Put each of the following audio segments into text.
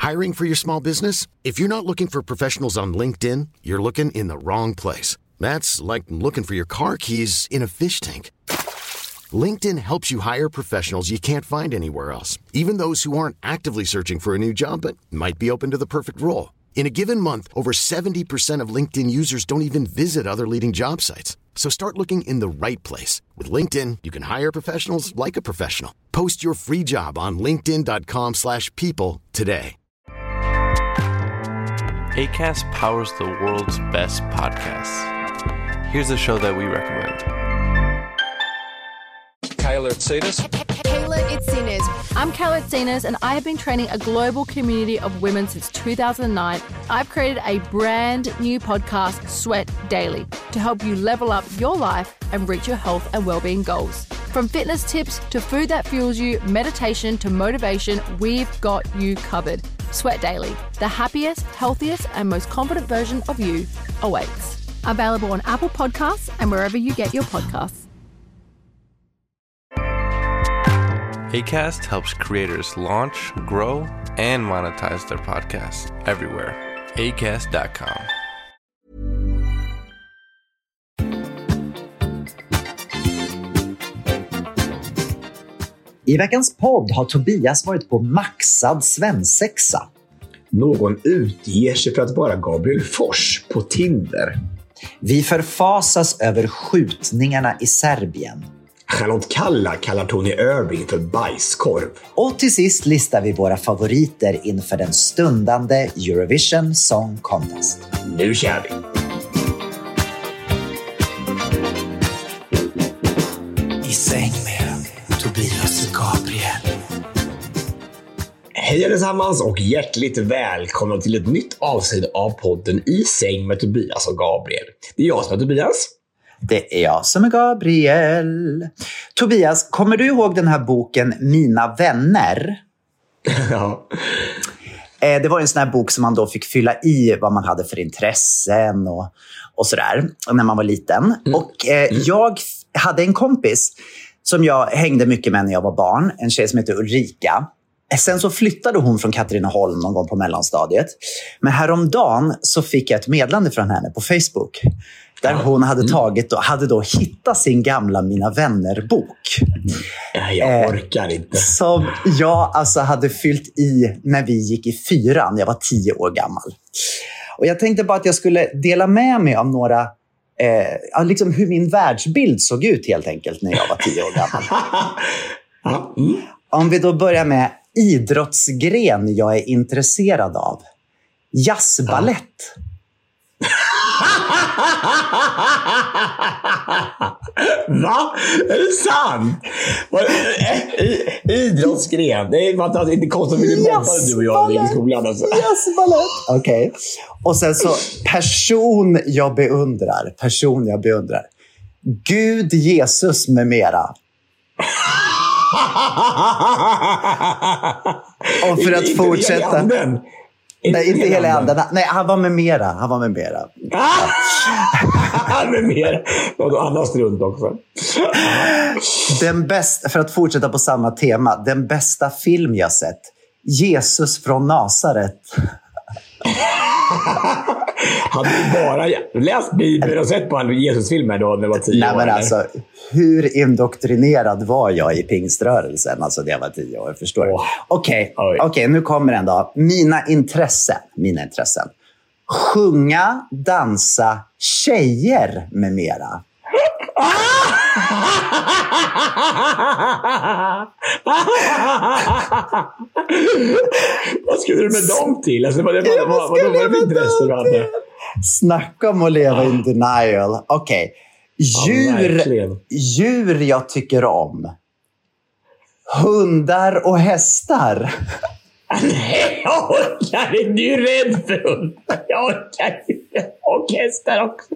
Hiring for your small business? If you're not looking for professionals on LinkedIn, you're looking in the wrong place. That's like looking for your car keys in a fish tank. LinkedIn helps you hire professionals you can't find anywhere else, even those who aren't actively searching for a new job but might be open to the perfect role. In a given month, over 70% of LinkedIn users don't even visit other leading job sites. So start looking in the right place. With LinkedIn, you can hire professionals like a professional. Post your free job on linkedin.com/people today. Acast powers the world's best podcasts. Here's a show that we recommend. Kayla Itsinas. Kayla Itsinas. I'm Kayla Itsinas, and I have been training a global community of women since 2009. I've created a brand new podcast, Sweat Daily, to help you level up your life and reach your health and well-being goals. From fitness tips to food that fuels you, meditation to motivation, we've got you covered. Sweat Daily, the happiest, healthiest, and most confident version of you awaits. Available on Apple Podcasts and wherever you get your podcasts. Acast helps creators launch, grow, and monetize their podcasts everywhere. Acast.com. I veckans podd har Tobias varit på maxad svensexa. Någon utger sig för att vara Gabriel Fors på Tinder. Vi förfasas över skjutningarna i Serbien. Charlotte Kalla kallar Tony Irving för bajskorv. Och till sist listar vi våra favoriter inför den stundande Eurovision Song Contest. Nu kör vi! I säng med Tobias och Gabriel. Hej allesammans och hjärtligt välkomna till ett nytt avsnitt av podden I säng med Tobias och Gabriel. Det är jag som är Tobias. Det är jag som är Gabriel. Tobias, kommer du ihåg den här boken Mina vänner? Ja. Det var en sån här bok som man då fick fylla i vad man hade för intressen och sådär när man var liten. Och jag hade en kompis som jag hängde mycket med när jag var barn. En tjej som heter Ulrika. Sen så flyttade hon från Katrineholm någon gång på mellanstadiet. Men häromdagen så fick jag ett meddelande från henne på Facebook. Där hon hade tagit och hade då hittat sin gamla Mina vänner-bok. Jag orkar inte. Som jag alltså hade fyllt i när vi gick i 4:an. Jag var 10 år gammal. Och jag tänkte bara att jag skulle dela med mig av några... liksom hur min världsbild såg ut helt enkelt när jag var 10 år gammal. Om vi då börjar med idrottsgren jag är intresserad av. Jazzballett. Va? Är det sant? Idrottsgren. Det är inte konstigt att vi mobbade du och jag i skolan. Alltså. Jazzballett. Okej. Och sen så person jag beundrar. Gud, Jesus med mera. Och för att fortsätta... Nej, inte hela anden. Nej, han var med mera. Han med mera. Och annars runt också. Den bästa, för att fortsätta på samma tema, den bästa film jag sett. Jesus från Nasaret. Hade du bara läst Bibeln och sett på en Jesus-filmer då när du var 10 år? Nej, men alltså, hur indoktrinerad var jag i pingströrelsen? Alltså, det var 10 år, förstår du? Okej, nu kommer den då. Mina intressen. Sjunga, dansa, tjejer med mera. Vad skulle du med dem till? Alltså, vad var det för intresse du hade? Snacka om att leva in denial. Okej. Djur jag tycker om. Hundar och hästar. Nej, jag orkar inte. Du är rädd för hundar. Jag orkar inte. Och hästar också.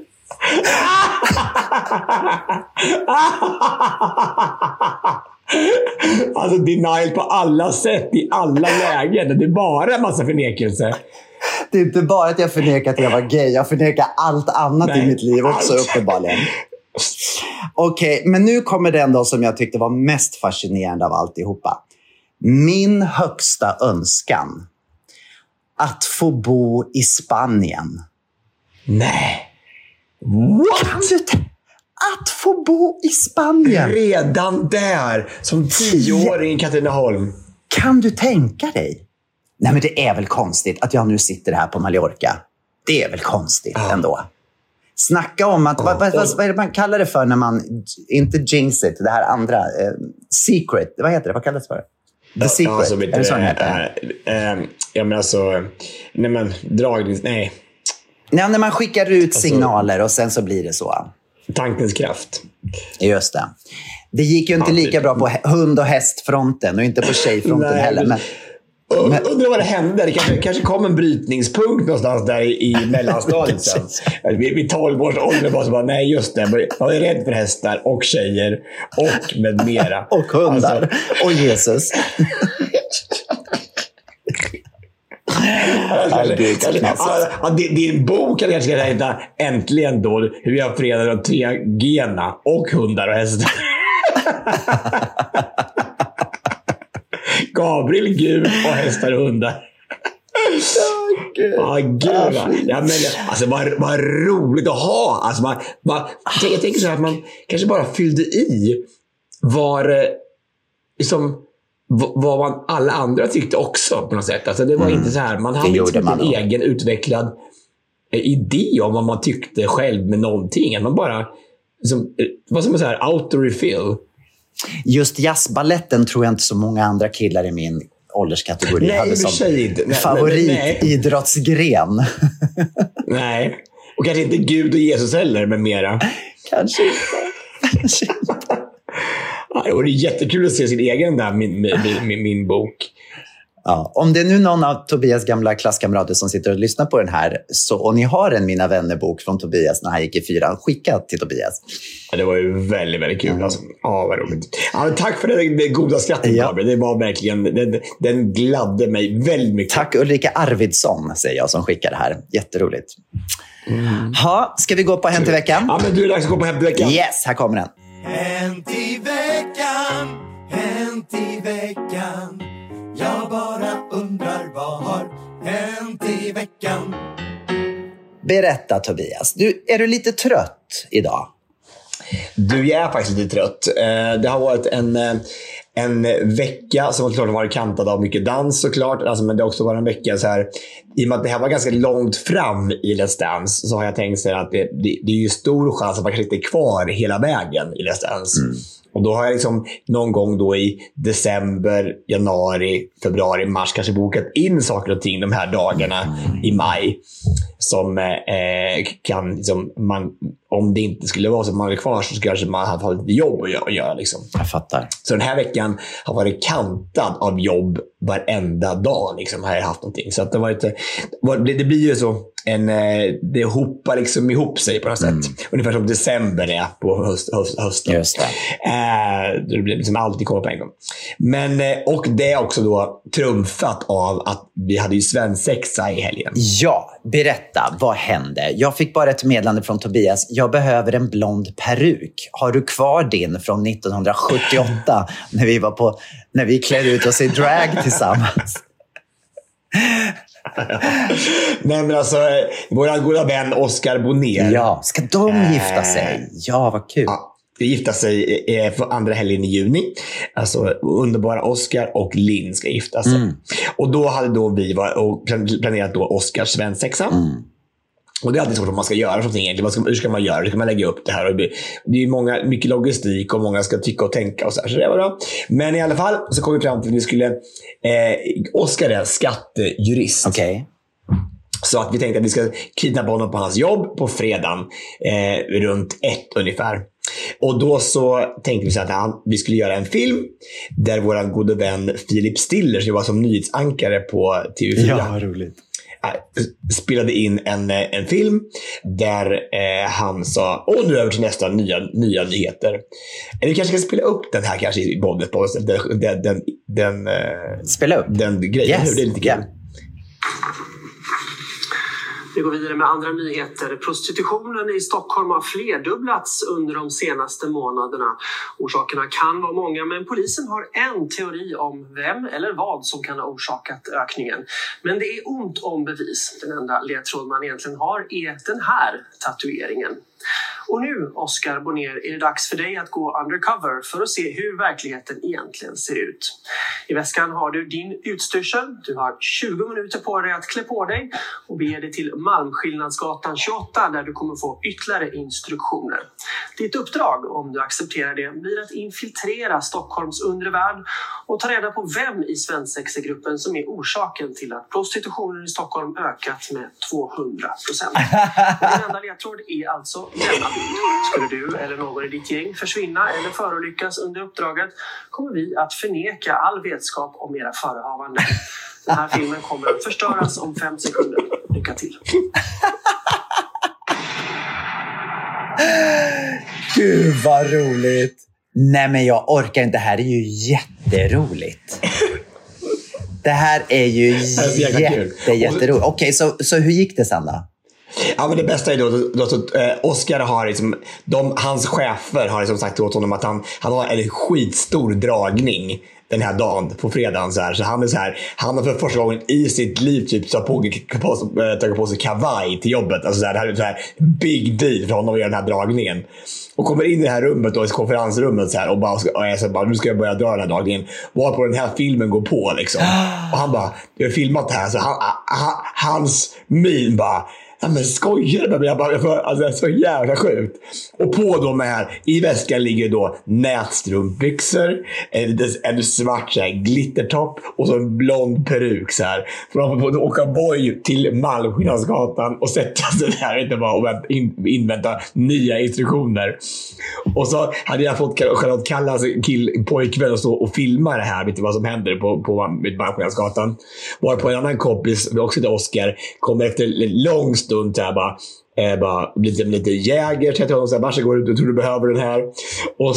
Alltså denial på alla sätt, i alla lägen. Det är bara en massa förnekelse. Det är inte bara att jag förnekar att jag var gay. Jag förnekar allt annat i mitt liv också, uppenbarligen. Okej, men nu kommer den då som jag tyckte var mest fascinerande av alltihopa. Min högsta önskan. att få bo i Spanien. Nej. What? Kan du att få bo i Spanien? Redan där, som 10-åring i Katrineholm. Kan du tänka dig? Nej, men det är väl konstigt att jag nu sitter här på Mallorca. Det är väl konstigt ändå. Snacka om att, vad är det man kallar det för när man, inte jinx it, det här andra, secret, vad heter det, vad kallas det för? The secret, alltså, är det så den heter? Ja, men alltså, nej men, nej. Nej, när man skickar ut signaler och sen så blir det så. Tankens kraft. Just det. Det gick ju inte lika bra på hund- och hästfronten och inte på tjejfronten heller, men undrar vad det hände. Det kanske kom en brytningspunkt någonstans där i mellanstadiet sen. Vid 12 års ålder var så bara, nej just det. Jag är rädd för hästar och tjejer och med mera. och hundar. Alltså, och Jesus. Din bok kanske ska heta Äntligen då, hur jag förenar de 3 G:na och hundar och hästar. Gabriel, Gud och hästar och hundar. Gud. Ja, men, alltså, vad roligt att ha. Alltså, jag tänker så här att man kanske bara fyllde i vad man alla andra tyckte också på något sätt. Alltså, det var inte så här, man hade inte en egen utvecklad idé om vad man tyckte själv med någonting. Man bara vad som är så här auto-refill. Just jazzballetten tror jag inte så många andra killar i min ålderskategori hade som favoritidrottsgren. Nej, och kanske inte Gud och Jesus heller, men mera. Kanske inte. Ja, det var jättekul att se sin egen där, min bok. Ja, om det är nu någon av Tobias gamla klasskamrater som sitter och lyssnar på den här och ni har en Mina vänner-bok från Tobias när han gick i 4, skicka till Tobias. Ja, det var ju väldigt, väldigt kul. Alltså. Ja, vad roligt. Ja, tack för det goda skrattet, Gabriel. Det var verkligen, den gladde mig väldigt mycket. Tack Ulrika Arvidsson, säger jag, som skickar det här. Jätteroligt. Ska vi gå på Hänt i veckan? Ja, men du är dags att gå på Hänt i veckan. Yes, här kommer den. Hänt i veckan, hänt i veckan. Jag bara undrar vad har hänt i veckan. Berätta Tobias, är du lite trött idag? Du, jag är faktiskt lite trött. Det har varit en vecka som har varit kantad av mycket dans såklart. Alltså, men det har också varit en vecka så här. I och med att det här var ganska långt fram i Let's Dance så har jag tänkt sig att det är ju stor chans att man kanske inte är kvar hela vägen i Let's Dance. Och då har jag liksom någon gång då i december, januari, februari, mars kanske bokat in saker och ting de här dagarna i maj. Som kan liksom, om det inte skulle vara så att man är kvar så kanske man har haft lite jobb att göra liksom. Jag fattar. Så den här veckan har varit kantad av jobb varenda dag liksom, har jag haft någonting. Så att det blir ju så det hoppar liksom ihop sig på något sätt. Ungefär som december är på hösten. Just det. Det blir liksom alltid komma på en gång. Men, och det är också då trumfat av att vi hade ju svensexa i helgen. Ja, berätta. Vad hände? Jag fick bara ett meddelande från Tobias. Jag behöver en blond peruk. Har du kvar din från 1978 när vi klädde ut oss i drag tillsammans? Nej, men alltså våra goda vän Oscar Bonnier. Ja, ska de gifta sig? Ja, vad kul. Ja, de gifta sig för andra helgen i juni. Alltså underbara Oscar och Linn ska gifta sig. Och då hade vi planerat då Oscars svensexa. Och det är alltid svårt om man ska göra någonting egentligen. Hur ska man göra? Hur ska man lägga upp det här? Och det är mycket logistik och många ska tycka och tänka och så här. Så det var bra. Men i alla fall så kom vi fram till att vi skulle Oscar är skattejurist. Okej. Så att vi tänkte att vi ska kidnappa honom på hans jobb på fredagen runt 1 ungefär. Och då så tänkte vi så att vi skulle göra en film där vår gode vän Philip Stiller, som var som nyhetsankare på TV4. Ja, roligt. Spelade in en film där han sa nu över till nästa nya nyheter. Vi kanske ska spela upp den här kanske i boddet på spela upp den grejen. Yes. Det är lite kul. Vi går vidare med andra nyheter. Prostitutionen i Stockholm har flerdubblats under de senaste månaderna. Orsakerna kan vara många, men polisen har en teori om vem eller vad som kan ha orsakat ökningen. Men det är ont om bevis. Den enda ledtråd man egentligen har är den här tatueringen. Och nu, Oscar Bonnier, är det dags för dig att gå undercover för att se hur verkligheten egentligen ser ut. I väskan har du din utstyrsel. Du har 20 minuter på dig att klä på dig och bege dig till Malmskillnadsgatan 28 där du kommer få ytterligare instruktioner. Ditt uppdrag, om du accepterar det, blir att infiltrera Stockholms undre värld och ta reda på vem i svensexegruppen som är orsaken till att prostitutionen i Stockholm ökat med 200%. Din enda ledtråd är alltså denna bild. Skulle du eller någon i ditt gäng försvinna eller förolyckas under uppdraget kommer vi att förneka all vetskap om era förehavanden. Den här filmen kommer att förstöras om 5 sekunder. Lycka till. Gud vad roligt. Nej men jag orkar inte. Det här är ju jätteroligt. Det här är ju jätteroligt. Okej, så hur gick det sen då? Ja, men det bästa är då Oscar har liksom, hans chefer har liksom sagt åt honom att han har en skitstor dragning den här dagen på fredagen så han är så här, han har för första gången i sitt liv typ tagit på sig kavaj till jobbet, alltså det här är så här big deal för honom att göra den här dragningen. Och kommer in i det här rummet då, i konferensrummet så här, och jag så bara, nu ska jag börja dra den här dragningen. Varpå den här filmen går på liksom. Och han bara, jag har filmat det här, så hans min bara, ja men skojar det? Alltså det är så jävla sjukt. Och på de här, i väskan ligger då nätstrumpbyxor, en svart så här, glittertopp och så en blond peruk så här. För man får åka boy till Malmskillnadsgatan och sätta sig där och invänta nya instruktioner. Och så hade jag fått Charlotte Kallas pojkvän och stå och filma det här, vet du vad som händer på Malmskillnadsgatan. Var på en annan kompis, också till Oscar, kommer efter lång stund så här bara lite jäger till honom så här, varsågod, du tror du behöver den här. Och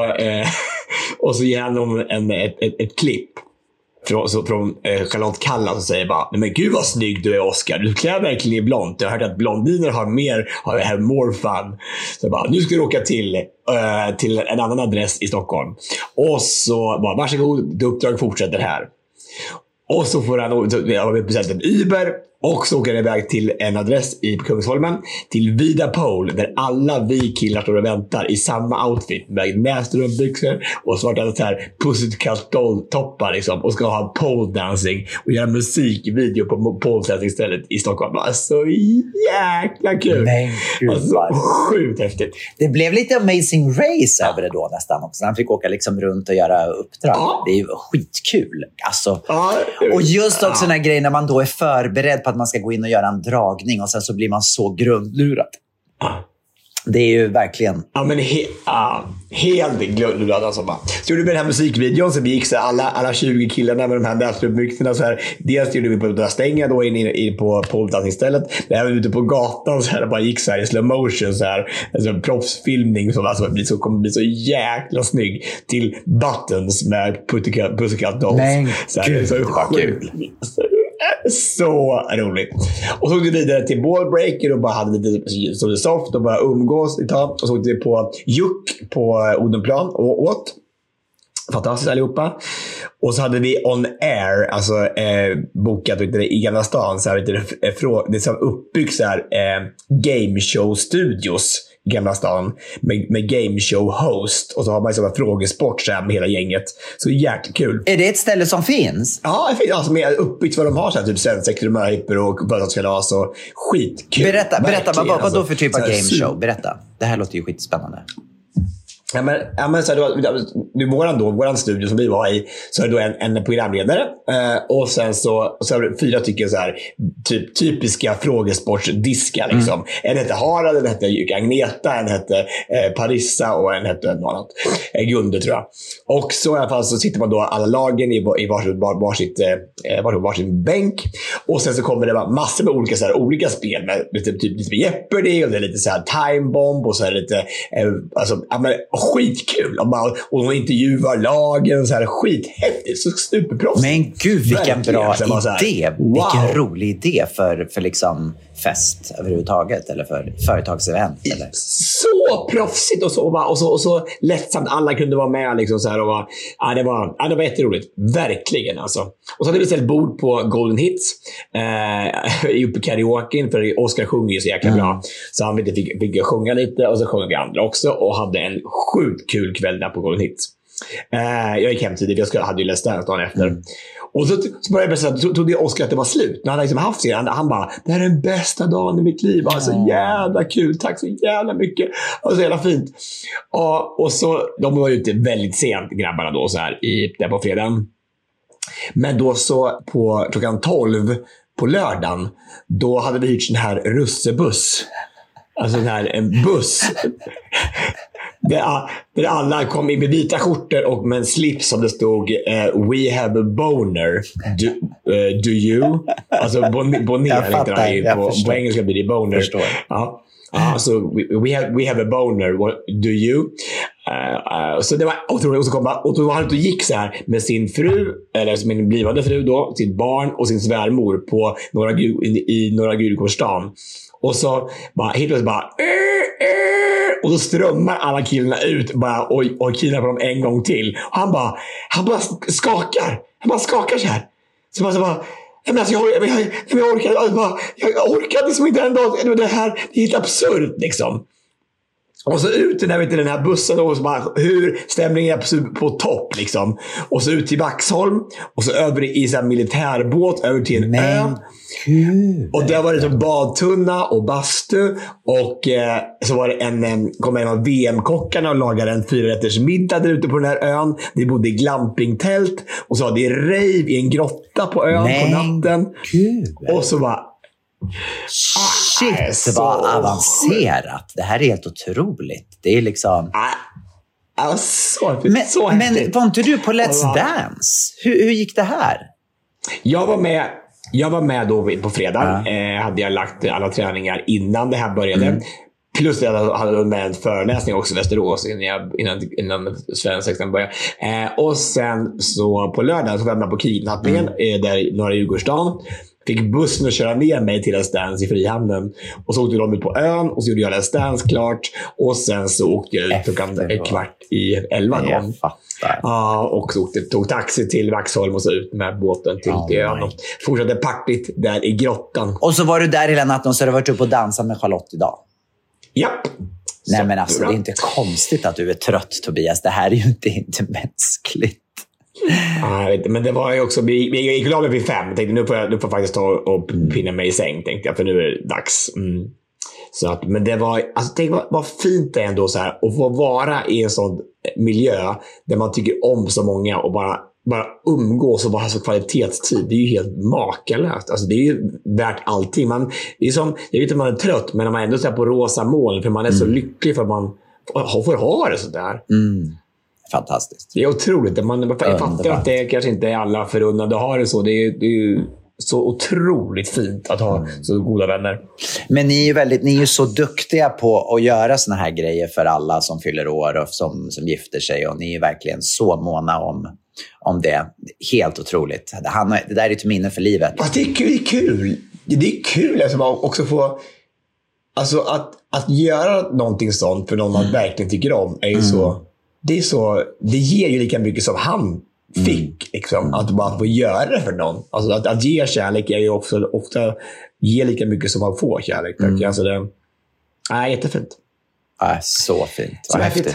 så ger han honom ett klipp från Charlotte Kalla som säger bara, men gud vad snygg du är Oscar, du klär verkligen i blont, jag har hört att blondiner har more fun. Så bara, nu ska du åka till en annan adress i Stockholm. Och så bara, varsågod, det uppdrag fortsätter här. Och så får han beställt en Uber. Och så åker han iväg till en adress i Kungsholmen, till Vida Pole, där alla vi killar står och väntar i samma outfit med nässtrumpbyxor och svarta så här Pussycat-toppar liksom, och ska ha pole dancing och göra musikvideo på pole dancing stället i Stockholm. Alltså jäkla kul. Alltså, sjukt häftigt. Det blev lite Amazing Race över det då nästan också. Han fick åka liksom runt och göra uppdrag. Ja. Det är ju skitkul. Alltså. Ja, och just också den här grejen när man då är förberedd på att man ska gå in och göra en dragning och sen så blir man så grundlurad. Det är ju verkligen... Ja, men helt grundlurad alltså bara. Så gjorde vi den här musikvideon så vi gick så alla 20 killarna med de här nässtrumpbyxorna så här. Dels gjorde vi på några stänga då in på pooldansningsstället. Men även ute på gatan så här bara gick så här i slow motion så här. Alltså en proffsfilmning som alltså kommer bli så jäkla snygg till Buttons med Pussycat Dolls. Men så här, gud, så vad kul. Så roligt. Och så åkte vi vidare till Ballbreaker och bara hade lite så soft och bara umgås ett tag. Och så åkte vi på Juck på Odenplan och åt. Fantastiskt allihopa. Och så hade vi On Air, alltså bokat i Gamla stan så här, det är så uppbyggt så här game show studios i Gamla stan med game show host, och så har man liksom en frågesport så här med hela gänget. Så jäkla kul. Är det ett ställe som finns? Ja, det finns alltså med uppbyggt vad de har så här, typ svensex, möjper och födelsedagskalas och skitkul. Berätta vad då för typ av game show? Berätta. Det här låter ju skitspännande. Ja men så här, våran studio som vi var i, så är det då en programledare och sen så är det 4 stycken så här typiska frågesportsdiskar liksom. En hette Harald, en hette Agneta, en hette Parissa och en hette något annat, Gunde tror jag. Och så i alla fall så sitter man då alla lagen i varsin bänk, och sen så kommer det massor med olika spel med typ lite Jeopardy, och det är lite så här time bomb och så är det lite alltså skitkul. Och de intervjuar lagen och så här, skithäftigt. Så superproffs. Men gud, vilken bra idé. Wow. Vilken rolig idé för liksom fest överhuvudtaget. Eller för företagsevent. Eller? Så proffsigt och så lättsamt. Alla kunde vara med liksom så här och det var jätteroligt. Verkligen alltså. Och så hade vi ställt bord på Golden Hits uppe i karaoke, för Oscar sjunger ju så jäkla bra. Så han fick sjunga lite, och så sjöng vi andra också och hade en sjukt kul kväll där på Golden Hits. Jag gick hem tidigt, jag hade ju läst där dagen efter. Och så började jag berätta, så trodde Oscar att det var slut. När han liksom haft sig, han bara, det här är den bästa dagen i mitt liv. Alltså jävla kul, tack så jävla mycket. Och så jävla fint. Och så, de var ute väldigt sent, grabbarna då, så här, där på fredagen. Men då så på klockan 12 på lördagen, då hade vi hyrt en här russebuss. Alltså en buss. Där alla kom in med vita skjortor och med en slips som det stod We have a boner. Do you? Alltså boner. På engelska blir det boner. Ja. Så we have a boner. Do you? Så det var otroligt. Och så han gick så här med sin fru, eller min blivande fru då, sitt barn och sin svärmor på Norra Djurgårdsstaden. Och så bara helt plötsligt bara och då strömmar alla killarna ut bara och killar på dem en gång till. Och han bara skakar. Han bara skakar så här. Så bara jag orkar liksom inte en dag. Det här är helt absurt liksom. Och så ut i den här bussen och så bara hur stämningen är på topp liksom. Och så ut till Vaxholm och så över i så här militärbåt över till en ö. Och där var det en badtunna och bastu och så var det kom en av VM-kockarna och lagade en 4-rätters middag där ute på den här ön. Det bodde i glampingtält och så var det rave i en grotta på ön på natten. Och så var shit, vad avancerat. Det här är helt otroligt. Det är liksom men var inte du på Let's Dance? Hur gick det här? Jag var med då på fredag. Hade jag lagt alla träningar innan det här började. Plus jag hade med en föreläsning också i Västerås innan svensexan började. Och sen så på lördag så var jag med på kidnappningen där i Norra Djurgårdsstaden. Fick bussen att köra ner mig till Let's Dance i Frihamnen. Och så åkte de ut på ön och så gjorde jag Let's Dance klart. Och sen så åkte jag ut klockan 11:15 då. Ja, och så tog taxi till Vaxholm och så ut med båten till ön. Och fortsatte partyt där i grottan. Och så var du där hela natten och så har du varit uppe och dansat med Charlotte idag. Japp. Nej men alltså, det är inte konstigt att du är trött, Tobias. Det här är ju inte mänskligt. Men det var ju också, jag gick glad vid 5. Jag tänkte nu får jag faktiskt ta och pinna mig i säng, tänkte jag, för nu är det dags. Så att, men det var, alltså tänk vad fint det är ändå så här att få vara i en sån miljö där man tycker om så många och bara umgås och bara ha så kvalitetstid. Det är ju helt makalöst. Alltså det är ju värt allting. Det är som, jag vet att man är trött, men när man ändå är på rosa moln, för man är så lycklig för att man får ha det så där. Fantastiskt. Det är otroligt. Man fattar att det kanske inte är alla förunnade att ha det så. Det är ju så otroligt fint att ha så goda vänner. Men ni är ju så duktiga på att göra såna här grejer för alla som fyller år och som gifter sig. Och ni är verkligen så måna om det. Helt otroligt. Det där är ett minne för livet. Fast det är kul. Det är kul alltså, också få... Alltså att göra någonting sånt för någon man verkligen tycker om är ju så... Det ger ju lika mycket som han fick liksom, att bara få göra det för någon. Alltså att ge kärlek är ju också ofta ge lika mycket som man får kärlek. Alltså det är jättefint. Så fint. Vad häftigt.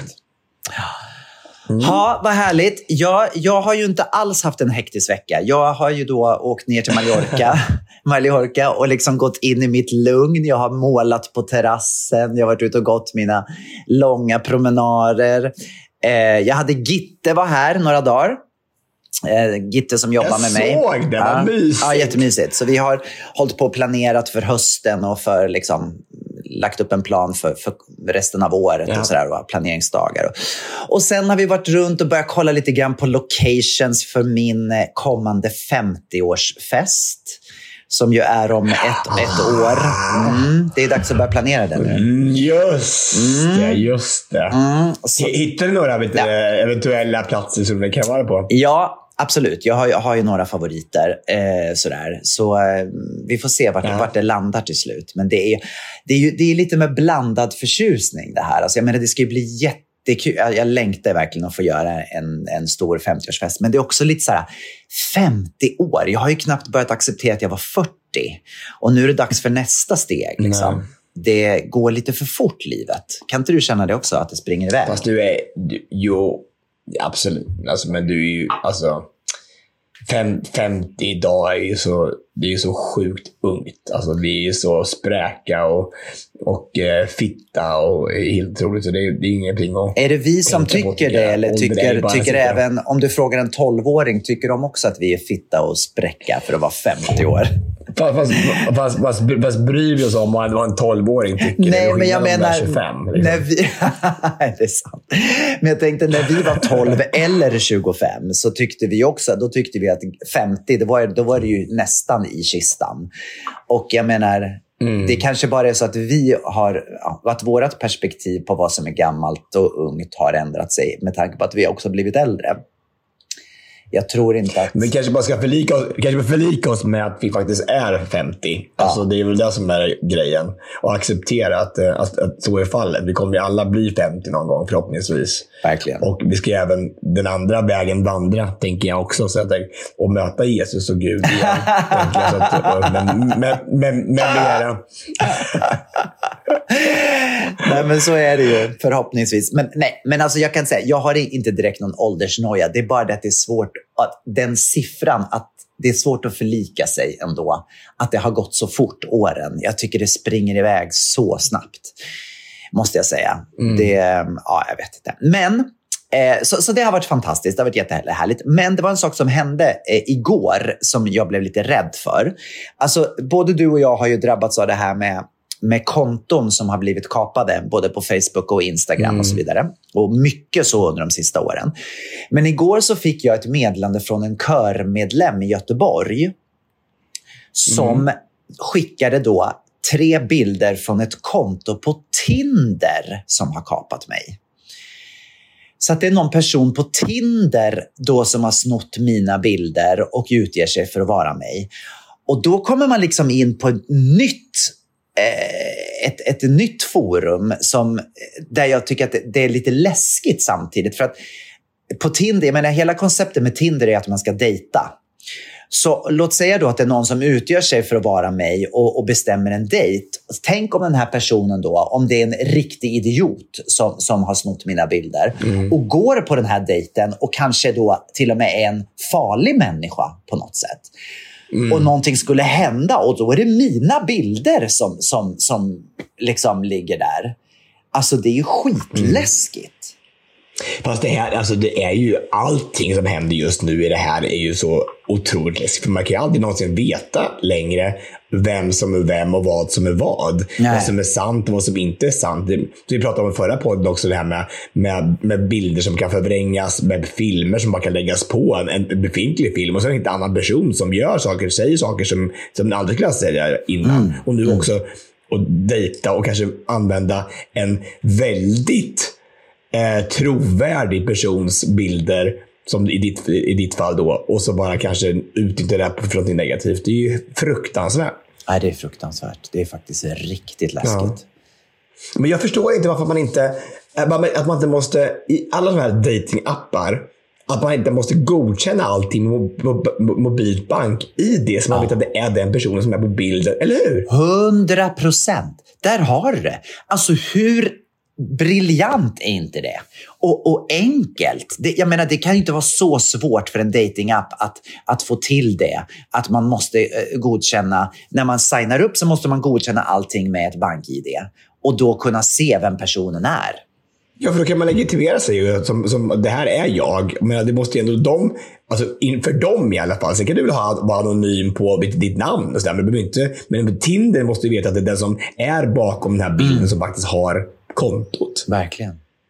Ja, vad härligt. Jag har ju inte alls haft en hektisk vecka. Jag har ju då åkt ner till Mallorca och liksom gått in i mitt lugn. Jag har målat på terrassen. Jag har varit ute och gått mina långa promenader. Jag hade Gitte var här några dagar. Gitte som jobbar med mig. Jag såg det, var mysigt. Ja, jättemysigt. Så vi har hållit på och planerat för hösten och för liksom lagt upp en plan för resten av året och sådär, och planeringsdagar. Och sen har vi varit runt och börjat kolla lite grann på locations för min kommande 50-årsfest som ju är om ett år. Det är dags att börja planera det nu. Just det. Hittar du några eventuella platser som det kan vara på? Ja, absolut. Jag har ju några favoriter. Sådär. Så vi får se vart det landar till slut. Men det är lite med blandad förtjusning det här. Alltså, jag menar, det ska ju bli jättekul. Jag längtar verkligen att få göra en stor 50-årsfest. Men det är också lite så här 50 år. Jag har ju knappt börjat acceptera att jag var 40. Och nu är det dags för nästa steg. Liksom. Det går lite för fort, livet. Kan inte du känna det också, att det springer iväg? Fast jo, absolut. Alltså, men du är ju... Alltså, 50 idag är ju så... Det är ju så sjukt ungt. Alltså, vi är så spräka och fitta och helt otroligt. Så det är ingenting att... Är det vi som tycker det? Eller tycker även, om du frågar en 12-åring, tycker de också att vi är fitta och spräcka för att vara 50 år? Fast bryr vi oss om vad en 12-åring tycker? Nej, men jag menar... 25, liksom. När vi, det är sant. Men jag tänkte, när vi var 12 eller 25 så tyckte vi också, då tyckte vi att 50, då var det ju nästan i kistan. Och jag menar, det kanske bara är så att att vårt perspektiv på vad som är gammalt och ungt har ändrat sig med tanke på att vi också blivit äldre. Jag tror inte att... Men kanske bara ska förlika oss med att vi faktiskt är 50. Ja. Alltså det är väl det som är grejen. Och acceptera att så är fallet. Vi kommer ju alla bli 50 någon gång förhoppningsvis. Verkligen. Och vi ska även den andra vägen vandra, tänker jag också. Så och möta Jesus och Gud igen. Men mera. Nej, men så är det ju förhoppningsvis. Men alltså jag kan säga, jag har inte direkt någon åldersnoja. Det är bara det att det är svårt att den siffran, att det är svårt att förlika sig ändå. Att det har gått så fort åren. Jag tycker det springer iväg så snabbt, måste jag säga. Jag vet inte. Men så det har varit fantastiskt. Det har varit jättehärligt. Men det var en sak som hände igår som jag blev lite rädd för. Alltså, både du och jag har ju drabbats av det här med konton som har blivit kapade både på Facebook och Instagram och så vidare. Och mycket så under de sista åren. Men igår så fick jag ett meddelande från en körmedlem i Göteborg som skickade då 3 bilder från ett konto på Tinder som har kapat mig. Så att det är någon person på Tinder då som har snott mina bilder och utger sig för att vara mig. Och då kommer man liksom in på ett nytt forum där jag tycker att det är lite läskigt samtidigt. För att på Tinder, jag menar, hela konceptet med Tinder är att man ska dejta. Så låt säga då att det är någon som utgör sig för att vara mig och bestämmer en dejt. Tänk om den här personen då, om det är en riktig idiot som har snott mina bilder och går på den här dejten och kanske då till och med är en farlig människa på något sätt. Och någonting skulle hända och då är det mina bilder som liksom ligger där. Alltså det är ju skitläskigt. Fast det här, alltså det är ju allting som händer just nu i det här är ju så otroligt läskigt. För man kan ju aldrig någonsin veta längre vem som är vem och vad som är vad. Nej. Vad som är sant och vad som inte är sant. Vi pratade om i förra podden också det här med bilder som kan förvrängas, med filmer som bara kan läggas på en befintlig film och så är det inte en annan person som gör saker, säger saker som den aldrig skulle säga innan. Och nu också att dejta och kanske använda en väldigt trovärdig persons bilder som i ditt fall då, och så bara kanske utnyttja det här för något negativt. Det är ju fruktansvärt. Nej, det är fruktansvärt. Det är faktiskt riktigt läskigt. Ja. Men jag förstår inte varför att man inte måste i alla de här datingappar att man inte måste godkänna allting med mobilt bank-ID så man vet att det är den personen som är på bilden, eller hur? 100%. Där har du det. Alltså hur briljant är inte det? Och enkelt. Jag menar, det kan ju inte vara så svårt för en datingapp att få till det. Att man måste godkänna, när man signar upp så måste man godkänna allting med ett bank-ID. Och då kunna se vem personen är. Ja, för då kan man legitimera sig som det här är jag. Men det måste ju ändå alltså inför dem i alla fall. Så kan du väl vara anonym på ditt namn och sådär. Men Tinder måste ju veta att det är den som är bakom den här bilden som faktiskt har kontot. Verkligen.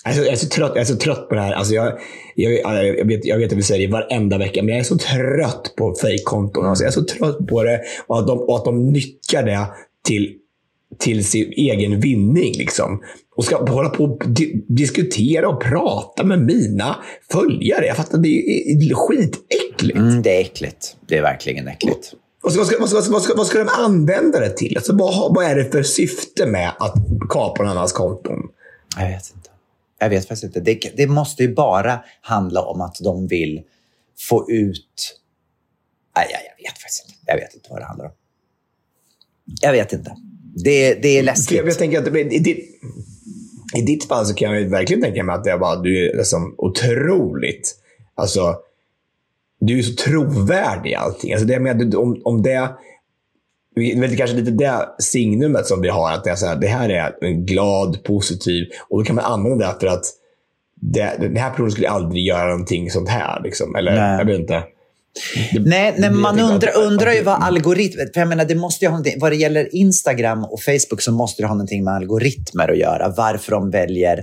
Jag är så trött på det här. Alltså jag vet att vi säger det varenda vecka, men jag är så trött på fake-konton. Alltså jag är så trött på det och att de nyttjar det till sin egen vinning liksom. Och ska hålla på och diskutera och prata med mina följare. Jag fattar, det är skitäckligt. Det är äckligt. Det är verkligen äckligt. Och vad ska de använda det till? Alltså, vad är det för syfte med att kapa någon annans konton? Jag vet faktiskt inte. Det måste ju bara handla om att de vill få ut... Nej, jag vet faktiskt inte. Jag vet inte vad det handlar om. Jag vet inte. Det är läskigt. Jag tänker att i ditt fall så kan jag verkligen tänka mig att du är liksom otroligt... Alltså, du är så trovärdig i allting. Alltså det med om det... Vet kanske lite det signumet som vi har, att det är så här, det här är en glad, positiv, och då kan man använda det för att den här personen skulle aldrig göra någonting sånt här liksom. Eller jag vet inte. Nej, man undrar ju vad algoritmer, för jag menar, det måste ju ha någonting, vad det gäller Instagram och Facebook, så måste det ha någonting med algoritmer att göra. Varför de väljer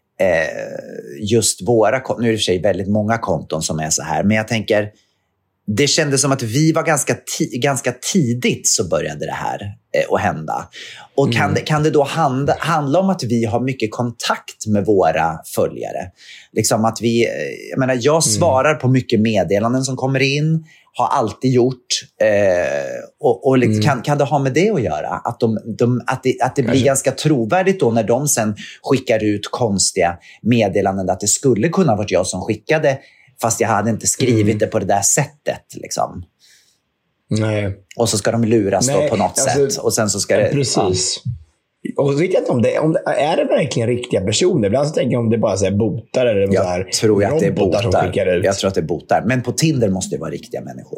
just våra konton. Nu är det i och för sig väldigt många konton som är så här, men jag tänker, det kändes som att vi var ganska tidigt så började det här att hända. Och kan det då handla om att vi har mycket kontakt med våra följare? Liksom att vi, jag svarar på mycket meddelanden som kommer in, har alltid gjort. Och kan det ha med det att göra? Att det blir ganska trovärdigt då när de sen skickar ut konstiga meddelanden, att det skulle kunna varit jag som skickade, fast jag hade inte skrivit det på det där sättet liksom. Nej. Och så ska de luras då på något sätt. Och sen så ska det... Precis. Ja. Och så vet jag inte om det är det verkligen riktiga personer. Ibland så tänker jag om det bara är botar eller så här. Jag tror att det är botar. Som skickar ut. Jag tror att det är botar. Men på Tinder måste det vara riktiga människor.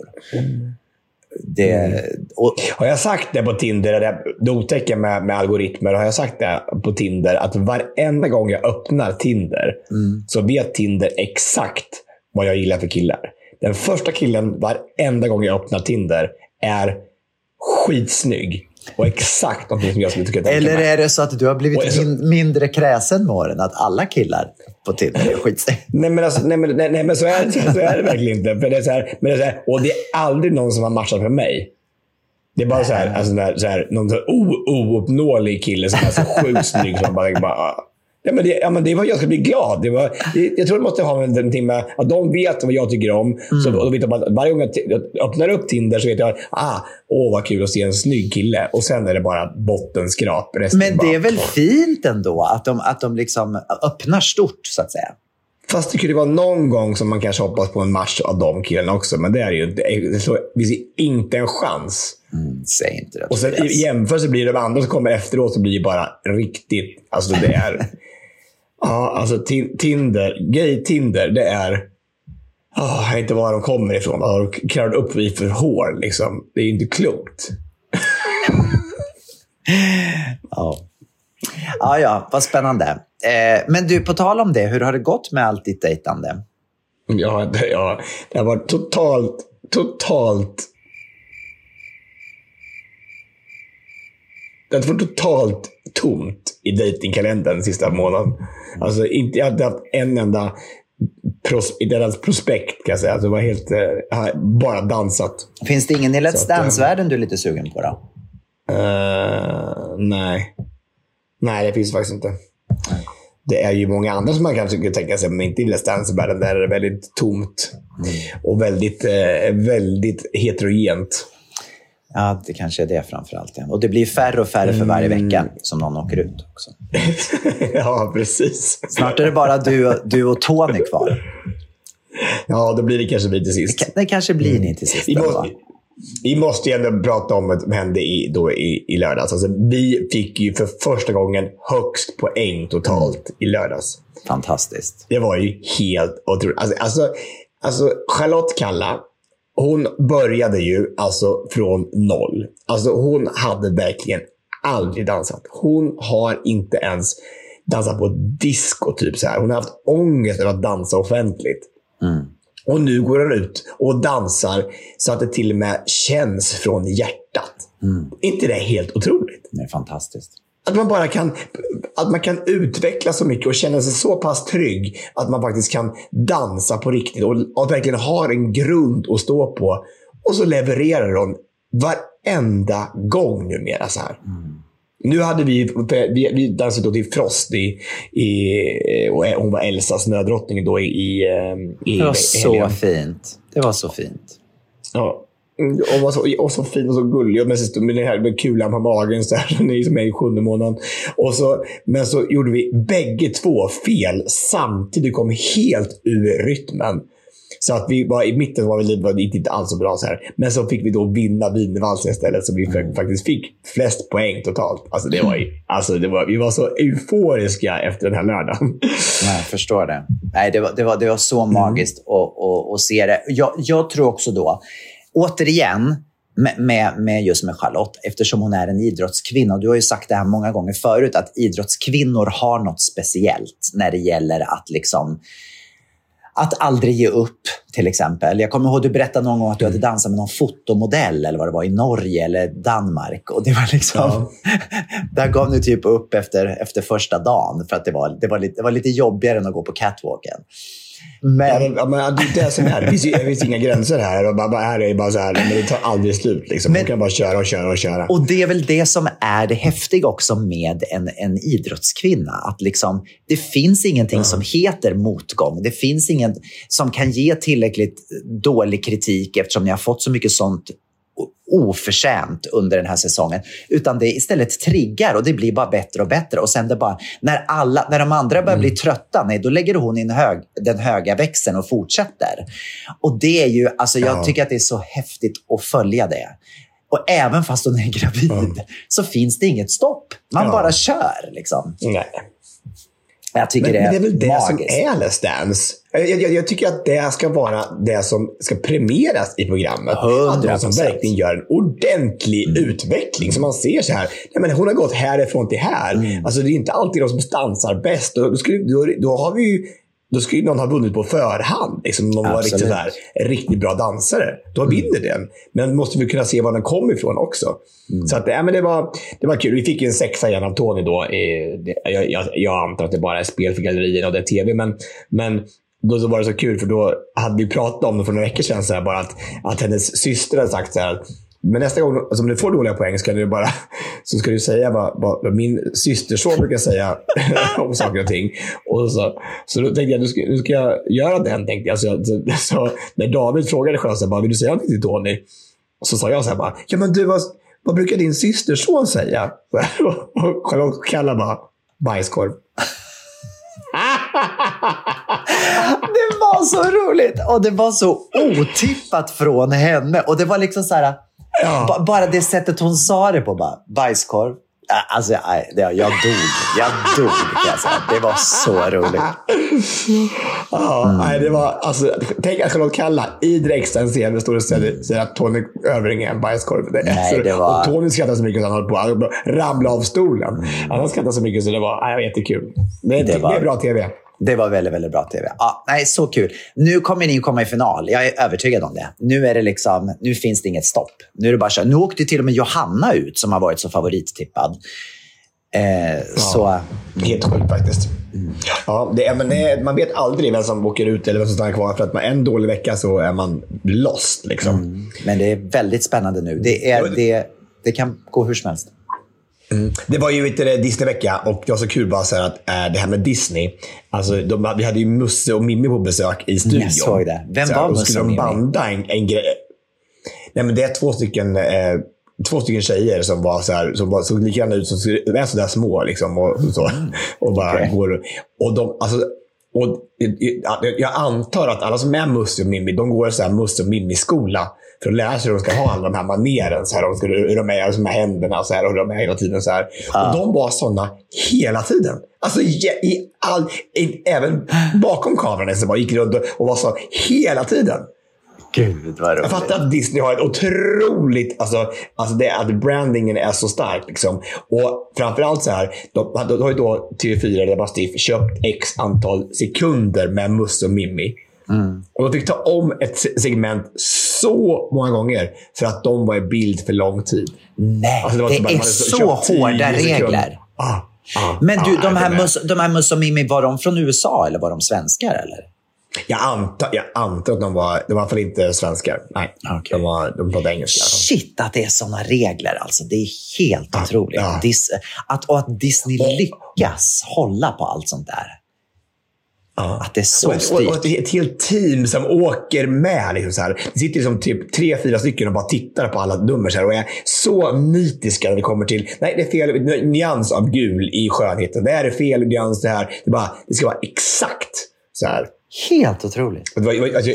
Har jag sagt det på Tinder, det otäcka med algoritmer, har jag sagt det på Tinder att varenda gång jag öppnar Tinder så vet Tinder exakt vad jag gillar för killar. Den första killen varenda gång jag öppnar Tinder är skitsnygg och exakt något som jag skulle tycka. Eller är det så att du har blivit mindre kräsen med åren, att alla killar på Tinder är skitsnygg? Nej men så är det verkligen inte. För det är så här, och det är aldrig någon som har matchat med mig. Det är bara så här, alltså någon ouppnåelig kille som är så sjukt snygg som bara men det var jag ska bli glad. Jag tror det måste ha någonting med att de vet vad jag tycker om. Så då vet de att varje gång jag öppnar upp Tinder så vet jag vad kul att se en snygg kille. Och sen är det bara bottenskrap. Men det är väl fint ändå att de liksom öppnar stort så att säga. Fast det kunde vara någon gång som man kanske hoppas på en match av de killarna också. Men det är ju det finns inte en chans. Säg inte det. Och sen i jämförelse blir de andra som kommer efteråt så blir det bara riktigt. Alltså det är... alltså Tinder, det är... jag vet inte var de kommer ifrån. Vad har de krävt upp i för hår liksom. Det är inte klokt. Ja, vad spännande. Men du, på tal om det, hur har det gått med allt ditt dejtande? Ja, det har varit totalt... Det har varit totalt tomt i datingkalendern den sista månaden. Alltså jag hade haft en enda prospekt kan jag säga. Alltså, det var helt bara dansat. Finns det ingen i Let's Dance-världen du är lite sugen på då? Nej, det finns faktiskt inte. Det är ju många andra som man kanske kan tänka sig, men inte i Let's Dance-världen. Där är det väldigt tomt och väldigt, väldigt heterogent. Ja, det kanske är det framförallt. Ja. Och det blir färre och färre för varje vecka som någon åker ut också. Ja, precis. Snart är det bara du och Tony kvar. Ja, då blir det kanske bli till sist. Det kanske blir ni till sist. Vi måste ju ändå prata om vad som hände i lördags. Alltså, vi fick ju för första gången högst poäng totalt i lördags. Fantastiskt. Det var ju helt otroligt. Alltså Charlotte Kalla, hon började ju alltså från 0. Alltså hon hade verkligen aldrig dansat. Hon har inte ens dansat på disco typ så här. Hon har haft ångest över att dansa offentligt. Och nu går hon ut och dansar så att det till och med känns från hjärtat. Inte det är helt otroligt? Det är fantastiskt. Att man bara kan utveckla så mycket och känna sig så pass trygg att man faktiskt kan dansa på riktigt och verkligen har en grund att stå på. Och så levererar de varenda gång numera så här. Nu hade vi dansat då till Frost och hon var Elsas nödrottning då i det var så fint. Det var så fint. Ja. Och så fin och så gullig och med den här med kulan på magen så här, som är i 7:e månaden. Men så gjorde vi bägge två fel samtidigt, kom helt ur rytmen. Så att vi var i mitten var det inte alls så bra så här. Men så fick vi då vinna wienervalsen istället, så vi faktiskt fick flest poäng totalt. Vi var så euforiska efter den här lördagen. Jag förstår det. Nej, det var så magiskt att se det. Jag tror också då, återigen med Charlotte, eftersom hon är en idrottskvinna, och du har ju sagt det här många gånger förut, att idrottskvinnor har något speciellt när det gäller att liksom att aldrig ge upp, till exempel. Jag kommer ihåg du berättade någon gång att du hade dansat med någon fotomodell eller vad det var i Norge eller Danmark, och det var liksom där gav ni typ upp efter första dagen för att det var lite jobbigare än att gå på catwalken. Men det är som här. Det finns inga gränser här. Och här är bara så här, men det tar aldrig slut liksom. Man kan bara köra. Och det är väl det som är det häftiga också med en idrottskvinna, att liksom det finns ingenting som heter motgång. Det finns ingen som kan ge tillräckligt dålig kritik, eftersom ni har fått så mycket sånt oförtjänt under den här säsongen, utan det istället triggar och det blir bara bättre och bättre. Och sen det bara, när de andra börjar bli trötta, då lägger hon in den höga växeln och fortsätter. Och det är ju, alltså jag tycker att det är så häftigt att följa det. Och även fast hon är gravid så finns det inget stopp. Man bara kör liksom. Nej. Jag tycker men det är väl det magiskt. som är Let's Dance. Jag tycker att det ska vara det som ska premieras i programmet. 100%. Att de som verkligen gör en ordentlig utveckling. Så man ser så här, men hon har gått härifrån till här. Alltså det är inte alltid de som dansar bäst. Då skulle någon ha vunnit på förhand. Liksom, någon var riktigt, där, en riktigt bra dansare. Då vinner den. Men måste vi kunna se var den kommer ifrån också. Så att, men det var kul. Vi fick en 6 igen av Tony då. Jag antar att det bara är spel för gallerierna och det är tv. Men då så var det så kul, för då hade vi pratat om det för några veckor sedan. Så här, bara att hennes syster hade sagt så här: men nästa gång alltså, om du får dåliga poäng så ska du säga vad min systerson brukar säga om saker och ting. Och så då tänkte jag, nu ska jag göra den, tänkte jag. Så när David frågade själv så här, vill du säga någonting till Tony? Så sa jag så här bara, ja men du, vad brukar din systerson säga? Och Charlotte kallar bara bajskorv. Det var så roligt och det var så otippat från henne, och det var liksom så här, bara det sättet hon sa det på, bara bajskorv. Alltså jag dog kan jag säga. Det var så roligt. Nej, det var alltså, tänk att Charlotte Kalla i direktsänd scen står och säger att Tony Övring är en bajskorv. Och Tony skrattar så mycket så han höll på att ramla av stolen. Han skrattar så mycket så det var jättekul. Det är bra tv. Det var väldigt, väldigt bra tv. Så kul. Nu kommer ni komma i final. Jag är övertygad om det. Nu är det liksom, nu finns det inget stopp. Nu är det bara så. Nu åkte till och med Johanna ut, som har varit så favorittippad. Så helt sjukt faktiskt. Ja, man vet aldrig vem som åker ut eller vem som stannar kvar, för att man en dålig vecka så är man lost liksom. Men det är väldigt spännande nu. Det kan gå hur som helst. Det var ju inte Disney-vecka, och det var så kul bara så här att det här med Disney, alltså vi hade ju Musse och Mimmi på besök i studion. Jag såg det. Vem var Musse och Mimmi? Banda en grej. Nej, men det är två stycken tjejer som var så här, som såg likadana ut, som är så där små liksom, och så och bara går, och de alltså, och jag antar att alla som är Musse och Mimmi, de går så här Musse och Mimmi skola för att lära sig hur de ska ha alla de här maneren så här, hur de är, alltså med händerna så här, och de är hela tiden så här. Och de var såna hela tiden. Alltså även bakom kameran så bara gick runt och var så hela tiden. Gud, vad roligt. Jag fattar att Disney har ett otroligt, alltså det att brandingen är så stark liksom. Och framförallt så här, de har ju då TV4 eller bara Stiff köpt x antal sekunder med Musse och Mimmi. Och de fick ta om ett segment så många gånger för att de var i bild för lång tid. Nej, alltså det är så hårda regler. Men du, de här Musse och Mimmi, var de från USA eller var de svenskar eller? Jag antar att de var i alla fall inte svenskar. Nej, okay. De pratade engelska. Shit, att det är såna regler alltså. Det är helt otroligt. Att Disney lyckas hålla på allt sånt där. Att det är så styrt. Och ett helt team som åker med. Liksom så här. Det sitter liksom typ 3-4 stycken och bara tittar på alla nummer så här, och är så nitiska när det kommer till nej, det är fel nyans av gul i skönheten. Det är fel nyans det här. Det ska vara exakt så här. Helt otroligt. Alltså,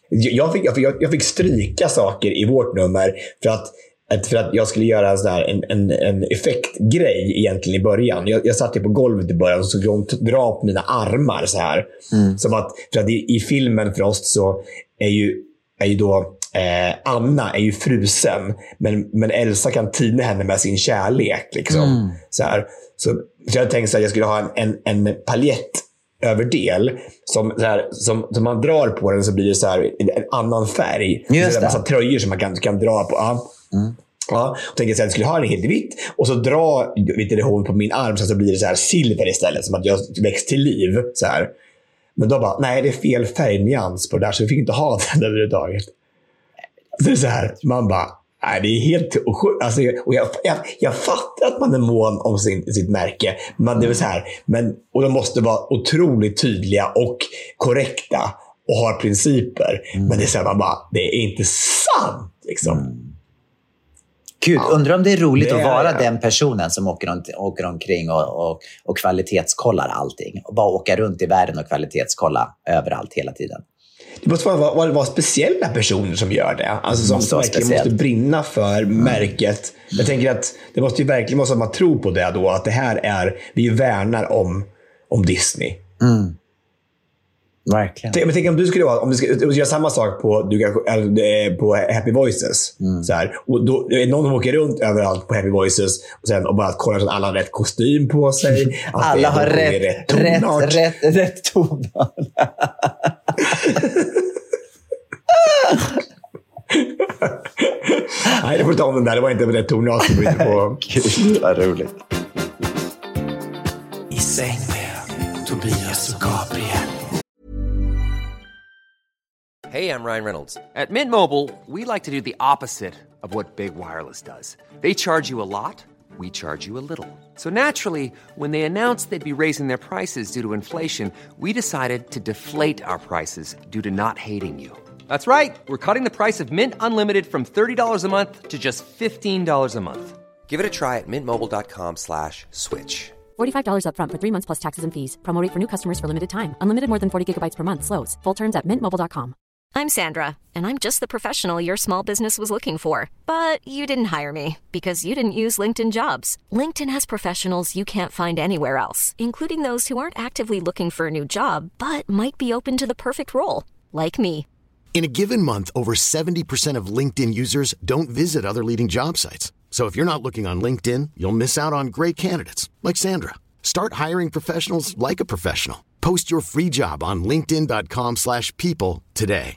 jag fick stryka saker i vårt nummer för att jag skulle göra en effektgrej egentligen i början. Jag satt på golvet i början och så dra på mina armar så här. Som att, för att i filmen Frost så är ju då Anna är ju frusen, men Elsa kan tina henne med sin kärlek liksom. Så jag tänkte att jag skulle ha en paljett överdel som man drar på den så blir det så här en annan färg. Just det är en massa tröjor som man kan dra på. Ja, och tänkte att jag skulle ha den helt vitt och så dra det hår på min arm så blir det så här silver istället, som att jag växt till liv så här. Men då bara, nej, det är fel färgnyans på det där så vi fick inte ha den överhuvudtaget. Så det är så här, man bara, nej, det är helt alltså, och jag fattar att man är mån om sitt märke, men det är så här, och de måste vara otroligt tydliga och korrekta och ha principer, men det är så här, man bara, det är inte sant liksom. Gud, undrar om det är roligt att vara den personen som åker omkring och kvalitetskollar allting. Och bara åka runt i världen och kvalitetskolla överallt hela tiden. Det måste vara speciella personer som gör det. Alltså som verkligen måste brinna för märket. Jag tänker att det måste ju verkligen vara så att man tror på det då. Att det här är, vi värnar om Disney. Verkligen. Men tänk om du skulle göra samma sak på Happy Voices så här, och då är någon som åker runt överallt på Happy Voices och bara kollar så att alla har rätt kostym på sig, att alla har rätt tonart. Nej, det får ta om den där, det var inte rätt tonart på. Gud, vad roligt. I säng med Tobias och Gabriel. Hey, I'm Ryan Reynolds. At Mint Mobile, we like to do the opposite of what Big Wireless does. They charge you a lot, we charge you a little. So naturally, when they announced they'd be raising their prices due to inflation, we decided to deflate our prices due to not hating you. That's right. We're cutting the price of Mint Unlimited from $30 a month to just $15 a month. Give it a try at mintmobile.com/switch. $45 up front for 3 months plus taxes and fees. Promo rate for new customers for limited time. Unlimited more than 40 gigabytes per month. Slows full terms at mintmobile.com. I'm Sandra, and I'm just the professional your small business was looking for. But you didn't hire me because you didn't use LinkedIn Jobs. LinkedIn has professionals you can't find anywhere else, including those who aren't actively looking for a new job, but might be open to the perfect role, like me. In a given month, over 70% of LinkedIn users don't visit other leading job sites. So if you're not looking on LinkedIn, you'll miss out on great candidates like Sandra. Start hiring professionals like a professional. Post your free job on linkedin.com/people today.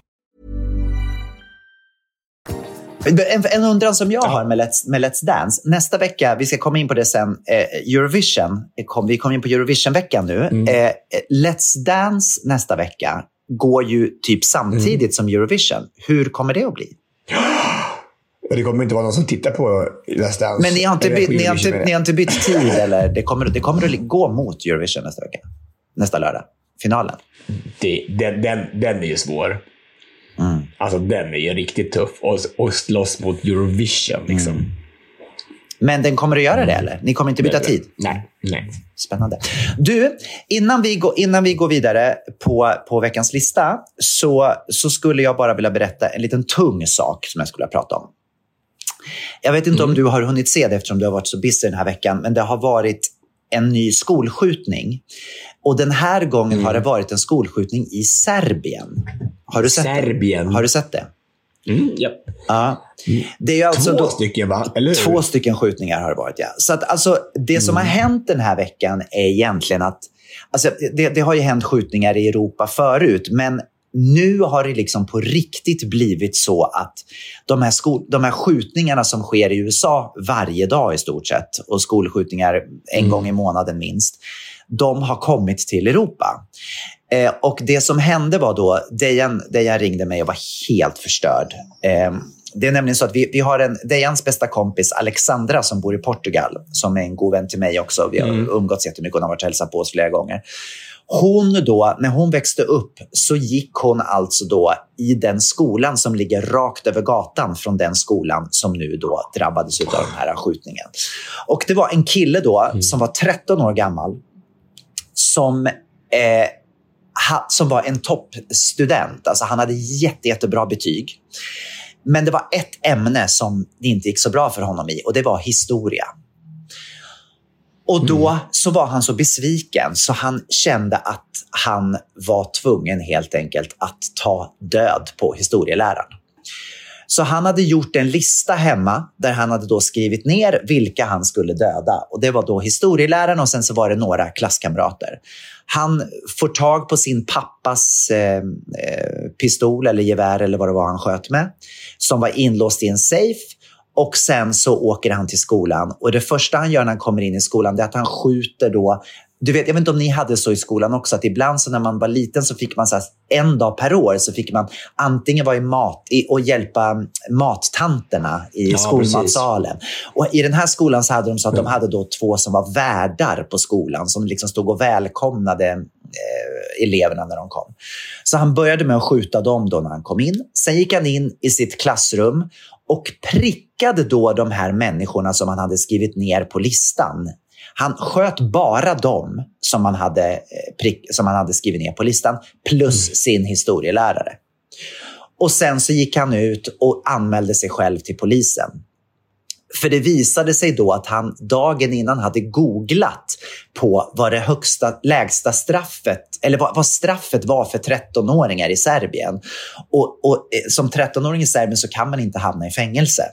En undran som jag har med Let's Dance. Nästa vecka, vi ska komma in på det sen, Eurovision. Vi kommer in på Eurovision-veckan nu. Let's Dance nästa vecka går ju typ samtidigt som Eurovision. Hur kommer det att bli? Det kommer inte vara någon som tittar på Let's Dance. Men ni har inte bytt tid, eller? Det kommer att gå mot Eurovision nästa vecka. Nästa lördag. Finalen. Den är ju svår. Alltså den är ju riktigt tuff. Och slåss mot Eurovision liksom. Men den kommer att göra det, eller? Ni kommer inte byta tid? Nej. Spännande. Du, innan vi går vidare på veckans lista så skulle jag bara vilja berätta en liten tung sak som jag skulle prata om. Jag vet inte om du har hunnit se det eftersom du har varit så busy den här veckan, men det har varit en ny skolskjutning. Och den här gången har det varit en skolskjutning i Serbien. Har du sett det? Har du sett det? Japp. Ja. Det är alltså 2 stycken, va? Eller 2 stycken skjutningar har det varit, ja. Så att alltså, det som har hänt den här veckan är egentligen att alltså, det har ju hänt skjutningar i Europa förut, men nu har det liksom på riktigt blivit så att de här skjutningarna som sker i USA varje dag i stort sett, och skolskjutningar en gång i månaden minst, de har kommit till Europa. Och det som hände var då, Dejan ringde mig och var helt förstörd. Det är nämligen så att vi har Dejans bästa kompis Alexandra som bor i Portugal, som är en god vän till mig också. Vi har umgåtts jättemycket och har varit hälsa på oss flera gånger. Hon då, när hon växte upp, så gick hon alltså då i den skolan som ligger rakt över gatan från den skolan som nu då drabbades av den här skjutningen. Och det var en kille då som var 13 år gammal som var en toppstudent. Alltså han hade jättebra betyg. Men det var ett ämne som det inte gick så bra för honom i, och det var historia. Och då så var han så besviken så han kände att han var tvungen helt enkelt att ta död på historieläraren. Så han hade gjort en lista hemma där han hade då skrivit ner vilka han skulle döda. Och det var då historieläraren och sen så var det några klasskamrater. Han får tag på sin pappas pistol eller gevär eller vad det var han sköt med, som var inlåst i en safe. Och sen så åker han till skolan. Och det första han gör när han kommer in i skolan, det är att han skjuter då. Du vet, jag vet inte om ni hade så i skolan också, att ibland så när man var liten så fick man så här, en dag per år så fick man antingen vara och hjälpa mattanterna i skolmatsalen. Och i den här skolan så hade de så att de hade då 2 som var värdar på skolan som liksom stod och välkomnade eleverna när de kom. Så han började med att skjuta dem då när han kom in. Sen gick han in i sitt klassrum och prickade då de här människorna som han hade skrivit ner på listan. Han sköt bara dem som han hade skrivit ner på listan plus sin historielärare. Och sen så gick han ut och anmälde sig själv till polisen. För det visade sig då att han dagen innan hade googlat på vad det lägsta straffet, eller vad straffet var för 13-åringar i Serbien. Och som 13-åring i Serbien så kan man inte hamna i fängelse.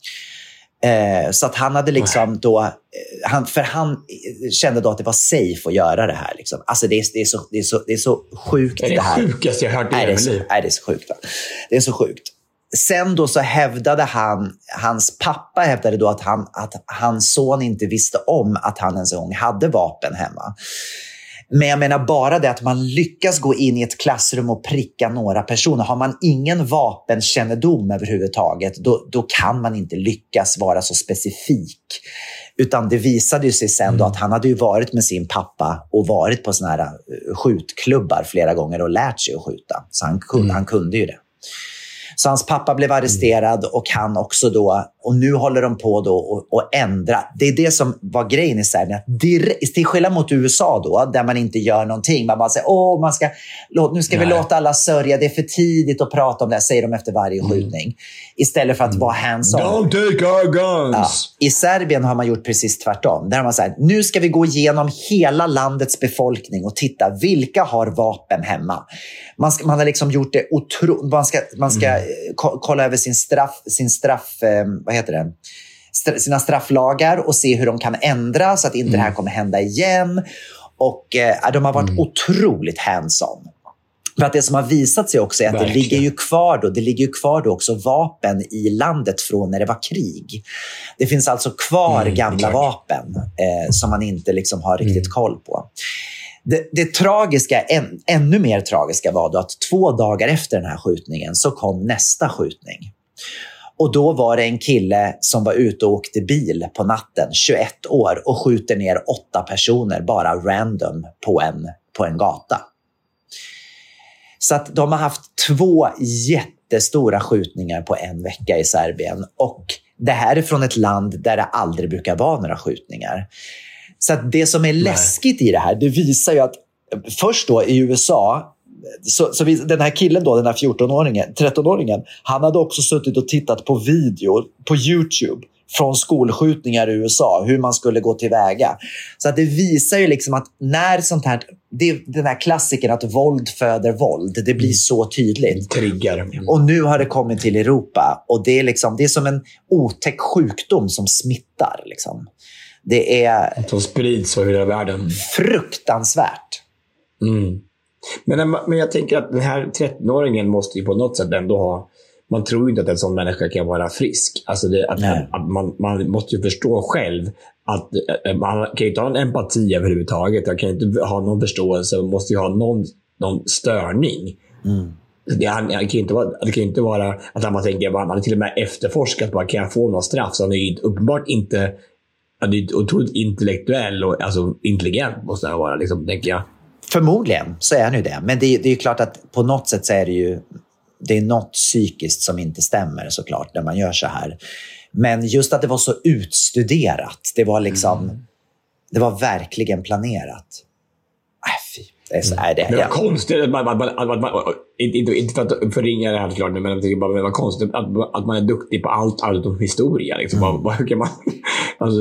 Så att han hade liksom då, han kände då att det var safe att göra det här liksom. Alltså det är så sjukt det här. Det är det sjukaste jag hört i hela mitt liv. Det är så sjukt. Va? Det är så sjukt. Sen då så hävdade hans pappa hävdade då att hans son inte visste om att han ens en gång hade vapen hemma. Men jag menar bara det att man lyckas gå in i ett klassrum och pricka några personer. Har man ingen vapenkännedom överhuvudtaget, då kan man inte lyckas vara så specifik. Utan det visade ju sig sen då att han hade ju varit med sin pappa och varit på såna här skjutklubbar flera gånger och lärt sig att skjuta. Så han kunde ju det. Så hans pappa blev arresterad och han också då, och nu håller de på då och ändra. Det är det som var grejen i Serbien. Till skillnad mot USA då, där man inte gör någonting. Man bara säger, nu ska vi låta alla sörja, det är för tidigt att prata om det, säger de efter varje skjutning. Istället för att vara hands-on. Don't take our guns! Ja. I Serbien har man gjort precis tvärtom. Där har man sagt, nu ska vi gå igenom hela landets befolkning och titta vilka har vapen hemma. Man har liksom gjort det man ska kolla över sina strafflagar och se hur de kan ändra så att inte det här kommer hända igen. Och de har varit otroligt hands-on. För att det som har visat sig också är att det ligger ju kvar då också vapen i landet från när det var krig. Det finns alltså kvar gamla vapen som man inte liksom har riktigt koll på. Det tragiska, ännu mer tragiska var då att 2 dagar efter den här skjutningen så kom nästa skjutning. Och då var det en kille som var ute och åkte bil på natten, 21 år, och skjuter ner 8 personer bara random på en gata. Så att de har haft 2 jättestora skjutningar på en vecka i Serbien. Och det här är från ett land där det aldrig brukar vara några skjutningar. Så att det som är läskigt i det här, det visar ju att först då i USA, så den här killen då, den här 13-åringen, han hade också suttit och tittat på video på YouTube från skolskjutningar i USA, hur man skulle gå tillväga. Så att det visar ju liksom att när sånt här, den här klassiken att våld föder våld, det blir så tydligt. Triggar. Och nu har det kommit till Europa och det är som en otäck sjukdom som smittar liksom. Det är som sprids över hela världen. Fruktansvärt. Men jag tänker att den här 13-åringen måste ju på något sätt ändå ha... Man tror ju inte att en sån människa kan vara frisk. Alltså att man måste ju förstå själv att man kan ju inte ha en empati överhuvudtaget. Man kan ju inte ha någon förståelse. Man måste ju ha någon störning. Det kan inte vara att man tänker att man till och med efterforskat på att kan jag få någon straff. Så han är ju uppenbart inte... Han är otroligt intellektuell och alltså intelligent måste han vara, liksom, tänker jag. Förmodligen så är han ju det. Men det är ju klart att på något sätt så är det är något psykiskt som inte stämmer såklart när man gör så här. Men just att det var så utstuderat. Det var liksom det var verkligen planerat. Fy. Det är så här det. Det var konstigt inte för att förringa det här klart, men jag tycker bara det var konstigt att man är duktig på allt om historia liksom. Hur kan man alltså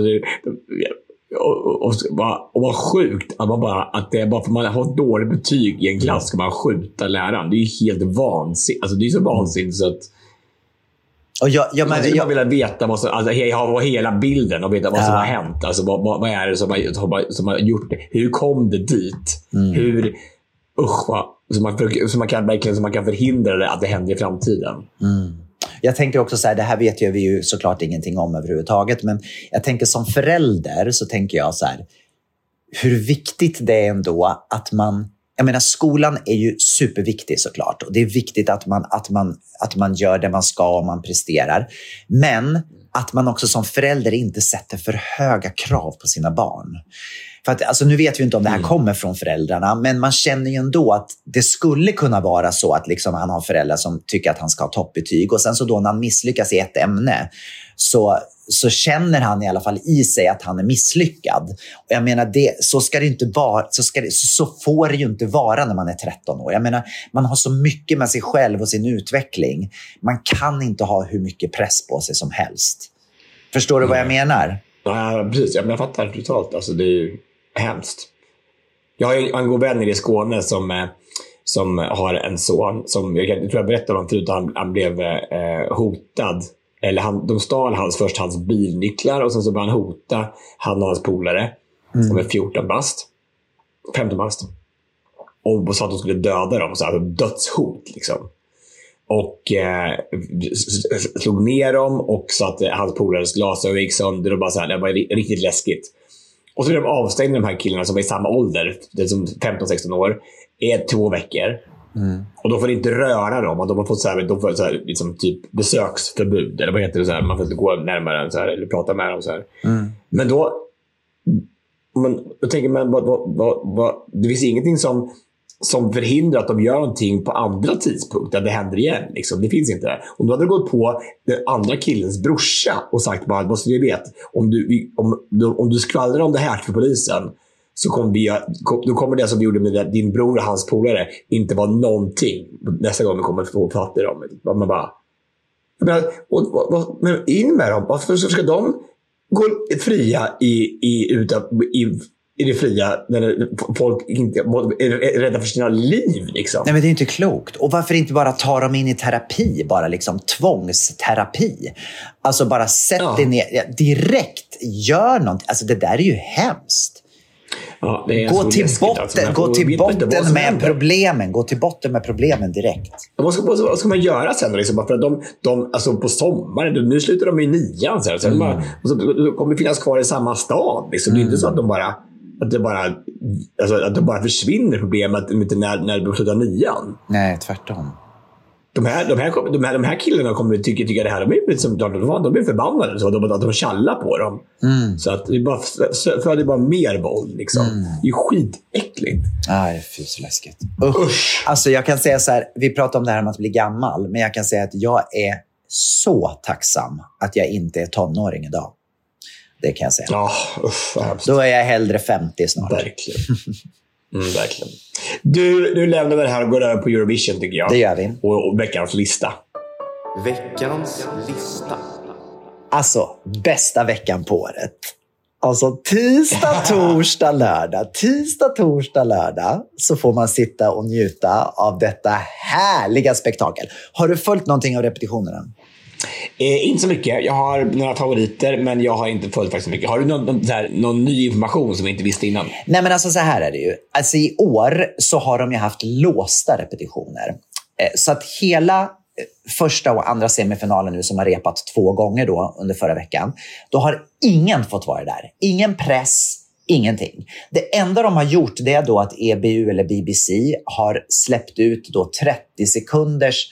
och vad sjukt att man bara att det är bara för man har ett dåligt betyg i en klass ska man skjuta läraren. Det är ju helt vansinnigt. Alltså det är så vansinnigt så att och jag vill veta vad som, alltså, hela bilden och veta vad som har hänt. Alltså, vad är det som har gjort det? Hur kom det dit? Hur så man kan förhindra det att det händer i framtiden. Jag tänker också så här, det här vet vi ju såklart ingenting om överhuvudtaget, men jag tänker som förälder så tänker jag så här, hur viktigt det är ändå att man, jag menar skolan är ju superviktig såklart och det är viktigt att man gör det man ska och man presterar, men att man också som förälder inte sätter för höga krav på sina barn. För att, alltså, nu vet vi inte om det här kommer från föräldrarna, men man känner ju ändå att det skulle kunna vara så att liksom han har föräldrar som tycker att han ska ha toppbetyg och sen så då när han misslyckas i ett ämne så känner han i alla fall i sig att han är misslyckad. Och jag menar, så ska det inte vara, så får det ju inte vara när man är 13 år. Jag menar, man har så mycket med sig själv och sin utveckling. Man kan inte ha hur mycket press på sig som helst. Förstår du vad jag menar? Ja, precis. Jag fattar totalt. Alltså, det är ju hemskt. Jag har en god vän i Skåne som har en son som jag tror jag berättade om förut. Han blev hotad. Eller de stal först hans bilnycklar och sen så började han hota han och hans polare som är 15 bast. Och sa att de skulle döda dem. Så alltså dödshot liksom. Och slog ner dem och sa att hans polares glasögon gick sönder och bara så här, det var riktigt läskigt. Och så blev de avstängda, de här killarna som var i samma ålder, det är som 15-16 år, är 2 veckor. Och de får inte röra dem. Och de har fått så här, liksom typ besöksförbud. Eller vad heter det så här? Man får inte gå närmare så här, eller prata med dem så här. Men då tänker man det finns ingenting som förhindrar att de gör någonting på andra tidpunkter. Det händer igen. Liksom. Det finns inte. Om du hade gått på den andra killens brorsa och sagt bara, måste vi veta, om du skvallrar om det här till polisen så kommer det som vi gjorde med din bror och hans polare inte vara någonting nästa gång vi kommer få fatta dem. Man bara... Men in med dem. Varför ska de gå fria i det fria när folk inte är rädda för sina liv liksom? Nej, men det är inte klokt. Och varför inte bara ta dem in i terapi? Bara liksom tvångsterapi. Alltså bara sätt dig ner direkt. Gör någonting. Alltså det där är ju hemskt. Ja, det är gå till botten med problemen. Gå till botten med problemen direkt. Vad ska man göra sen? Liksom? För att de alltså på sommaren, nu slutar de i 9:an. Sen och så kommer de finnas kvar i samma stad. Liksom. Det är inte så att det bara försvinner problemet när de slutar 9:an. Nej, tvärtom. De här killarna kommer tycka det här, de är förbannade så att de tjallar på dem. Så att det är bara mer våld liksom. Det är skitäckligt. Nej, fy så läskigt. Usch. Alltså jag kan säga så här, vi pratar om det här med att bli gammal, men jag kan säga att jag är så tacksam att jag inte är tonåring idag. Det kan jag säga. Då är jag hellre 50 snart. Verkligen. Verkligen. Du lämnar det här och går över på Eurovision tycker jag. Det gör vi. Och veckans lista. Veckans lista. Alltså, bästa veckan på året. Alltså tisdag, torsdag, lördag så får man sitta och njuta av detta härliga spektakel. Har du följt någonting av repetitionerna? Inte så mycket. Jag har några favoriter, men jag har inte följt faktiskt så mycket. Har du någon ny information som vi inte visste innan? Nej, men alltså så här är det ju. Alltså i år så har de ju haft låsta repetitioner. Så att hela första och andra semifinalen nu som har repat 2 gånger då under förra veckan, då har ingen fått vara där. Ingen press, ingenting. Det enda de har gjort, det är då att EBU eller BBC har släppt ut då 30 sekunders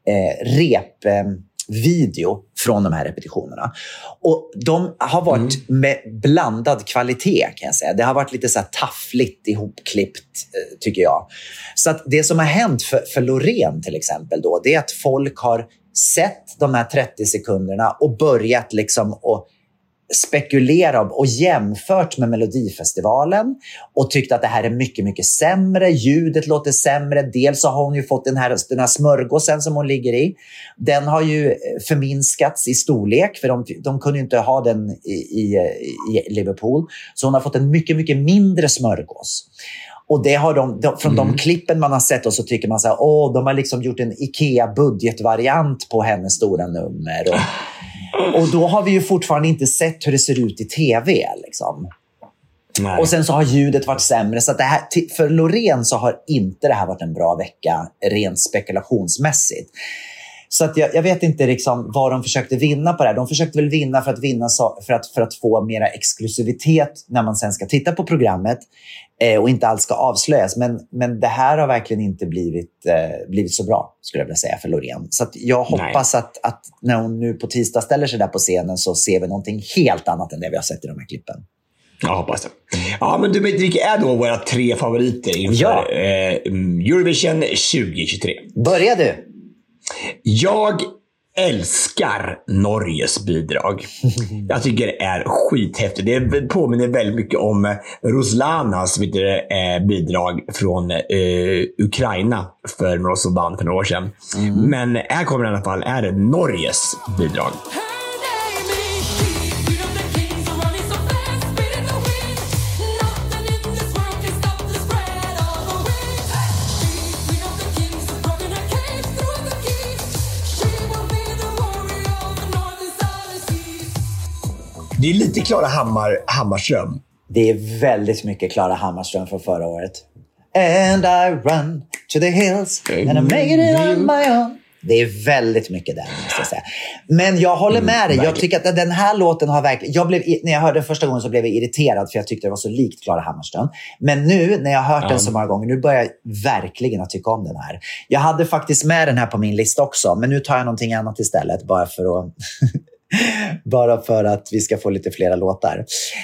repvideo från de här repetitionerna. Och de har varit med blandad kvalitet, kan jag säga. Det har varit lite så här taffligt ihopklippt, tycker jag. Så att det som har hänt för Loreen till exempel då, det är att folk har sett de här 30 sekunderna och börjat liksom att spekulera och jämfört med Melodifestivalen och tyckt att det här är mycket, mycket sämre. Ljudet låter sämre. Dels så har hon ju fått den här smörgåsen som hon ligger i. Den har ju förminskats i storlek, för de kunde ju inte ha den i Liverpool. Så hon har fått en mycket, mycket mindre smörgås. Och det har från de klippen man har sett, och så tycker man så här, de har liksom gjort en IKEA-budgetvariant på hennes stora nummer. Och då har vi ju fortfarande inte sett hur det ser ut i tv. Liksom. Och sen så har ljudet varit sämre. Så att det här, för Loreen så har inte det här varit en bra vecka rent spekulationsmässigt. Så att jag vet inte liksom vad de försökte vinna på det här. De försökte väl vinna för att få mera exklusivitet när man sen ska titta på programmet och inte alls ska avslöjas. Men det här har verkligen inte blivit så bra, skulle jag vilja säga, för Loreen. Så att jag hoppas att när hon nu på tisdag ställer sig där på scenen så ser vi någonting helt annat än det vi har sett i de här klippen. Jag hoppas det. Ja, men du, vilka är då våra 3 favoriter inför Eurovision 2023? Börja du. Jag älskar Norges bidrag. Jag tycker det är skithäftigt. Det påminner väldigt mycket om Ruslanas bidrag från Ukraina för några år sedan. Men här kommer i alla fall är det Norges bidrag. Det är lite Klara Hammarström. Det är väldigt mycket Klara Hammarström från förra året. And I run to the hills and I make it on my own. Det är väldigt mycket den, måste jag säga. Men jag håller med dig. Jag tycker att den här låten har verkligen... när jag hörde den första gången så blev jag irriterad, för jag tyckte det var så likt Klara Hammarström. Men nu när jag har hört den så många gånger, nu börjar jag verkligen att tycka om den här. Jag hade faktiskt med den här på min lista också, men nu tar jag någonting annat istället, bara för att vi ska få lite flera låtar.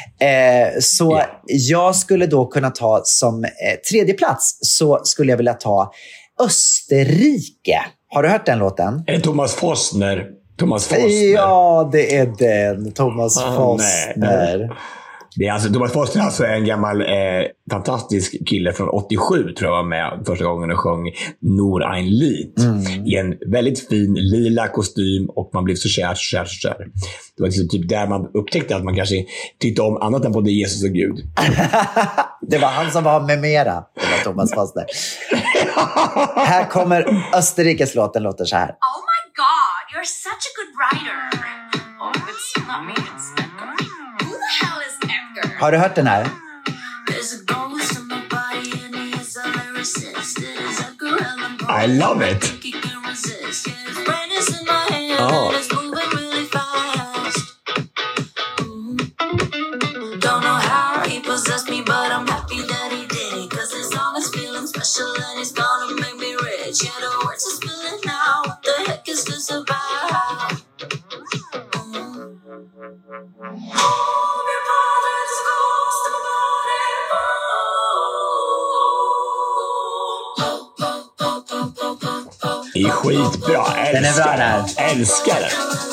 Jag skulle då kunna ta som tredje plats, så skulle jag vilja ta Österrike. Har du hört den låten? Är det Thomas Fossner? Ja, det är den. Thomas Fossner. Nej. Det är alltså, Thomas Fossner är alltså en gammal fantastisk kille från 87, tror jag var med första gången och sjöng Nur ein Lied i en väldigt fin lila kostym, och man blev så kär. Det var liksom typ där man upptäckte att man kanske tyckte om annat än både Jesus och Gud. Det var han som var med mera. Det var Thomas Fossner. Här kommer Österrikes låt. Den låter så här. Oh my god, you're such a good writer. Oh, it's not me, it's Edgar. Who the hell is Edgar? Har du hört den här? I love it. Oh. Don't know how he possessed me, but I'm happy that he did it. Cause his song is feeling special and he's gonna make me rich. Yeah, the words are spilling now. What the heck is this about? Det är skitbra. Den är bra där. Älskar den.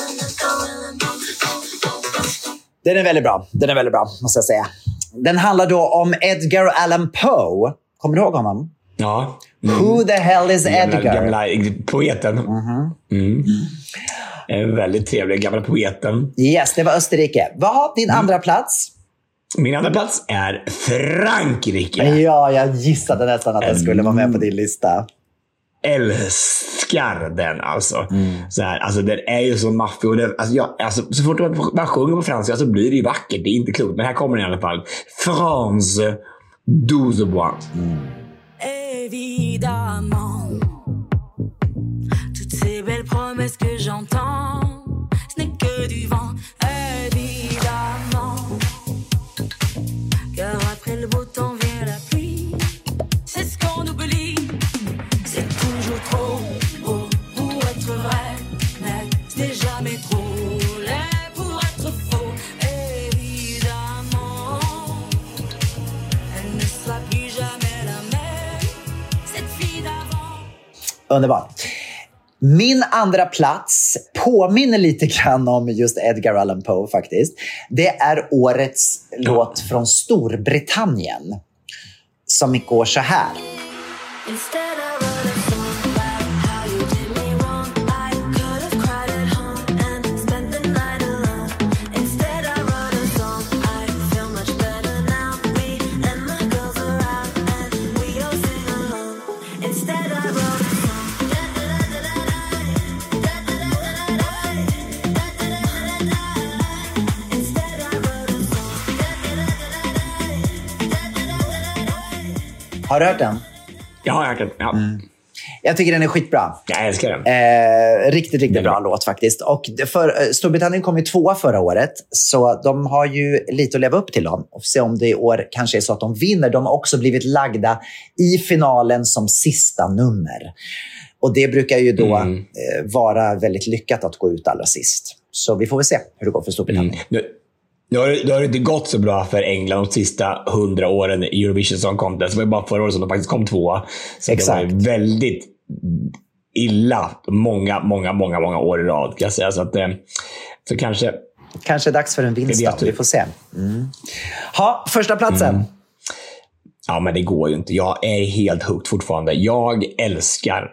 Den är väldigt bra, måste jag säga. Den handlar då om Edgar Allan Poe. Kommer du ihåg honom? Ja. Who the hell is Edgar? Gamla poeten. En väldigt trevlig gamla poeten. Yes, det var Österrike. Vad har din andra plats? Min andra plats är Frankrike. Ja, jag gissade nästan att den skulle vara med på din lista. älskar den alltså. Så här, alltså den är ju så maffig och den, alltså, så fort man sjunger på franska så blir det ju vackert. Det är inte klokt, men här kommer den i alla fall. France 12. Évidemment, toutes ces belles promesses que j'entends, ce n'est que du vent. Évidemment, car après le beau temps vient la pluie. C'est ce qu'on oublie. C'est toujours trop beau pour être vrai, mais c'est jamais trop laid pour être faux. Évidemment, elle ne sera plus jamais la même, cette fille d'avant. Underbart. Min andra plats påminner lite grann om just Edgar Allan Poe faktiskt. Det är årets låt från Storbritannien som går så här. Har du hört den? Jag har hört den, ja. Jag tycker den är skitbra. Jag älskar den. Riktigt bra låt faktiskt. Och för Storbritannien kom ju 2 förra året. Så de har ju lite att leva upp till dem. Och se om det i år kanske är så att de vinner. De har också blivit lagda i finalen som sista nummer. Och det brukar ju då vara väldigt lyckat att gå ut allra sist. Så vi får väl se hur det går för Storbritannien. Nu har det inte gått så bra för England de sista 100 åren i Eurovision Song Contest. Det var ju bara förra året som de faktiskt kom 2. Så exakt. Det var ju väldigt illa många år i rad, kan jag säga. Så att så kanske dags för en vinst. Vi får se. Ha, första platsen. Ja, men det går ju inte. Jag är helt hooked fortfarande. Jag älskar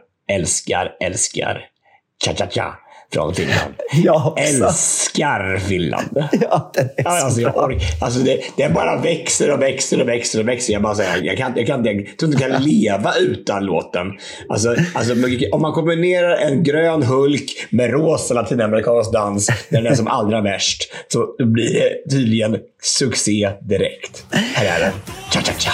Cha-cha-cha från Finland. Jag älskar Finland. Ja, den är så bra. Det bara växer. Jag bara säger, jag tror inte jag kan leva utan låten. Alltså, om man kombinerar en grön Hulk med rosa latinamerikansk dans, den är som allra värst, så blir det tydligen succé direkt. Här är det. Cha-cha-cha.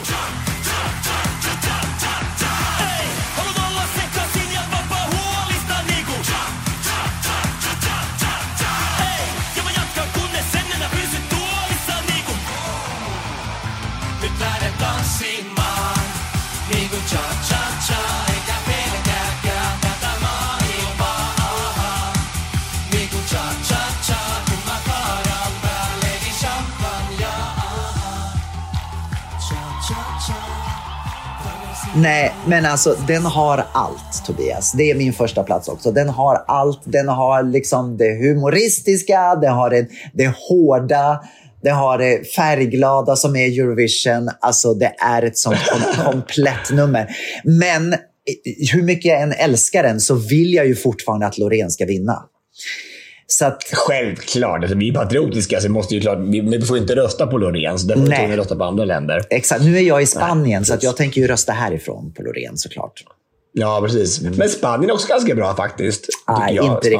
Nej, men alltså den har allt, Tobias. Det är min första plats också. Den har allt. Den har liksom det humoristiska, det har det hårda, det har det färgglada som är Eurovision. Alltså det är ett sånt komplett nummer. Men hur mycket jag än älskar den så vill jag ju fortfarande att Loreen ska vinna. Så att, självklart, alltså, vi är patriotiska så måste ju klart, vi får inte rösta på Loreen, så därför får vi rösta på andra länder. Exakt, nu är jag i Spanien så att jag tänker ju rösta härifrån på Loreen såklart. Ja, precis. Men Spanien är också ganska bra faktiskt. Nej,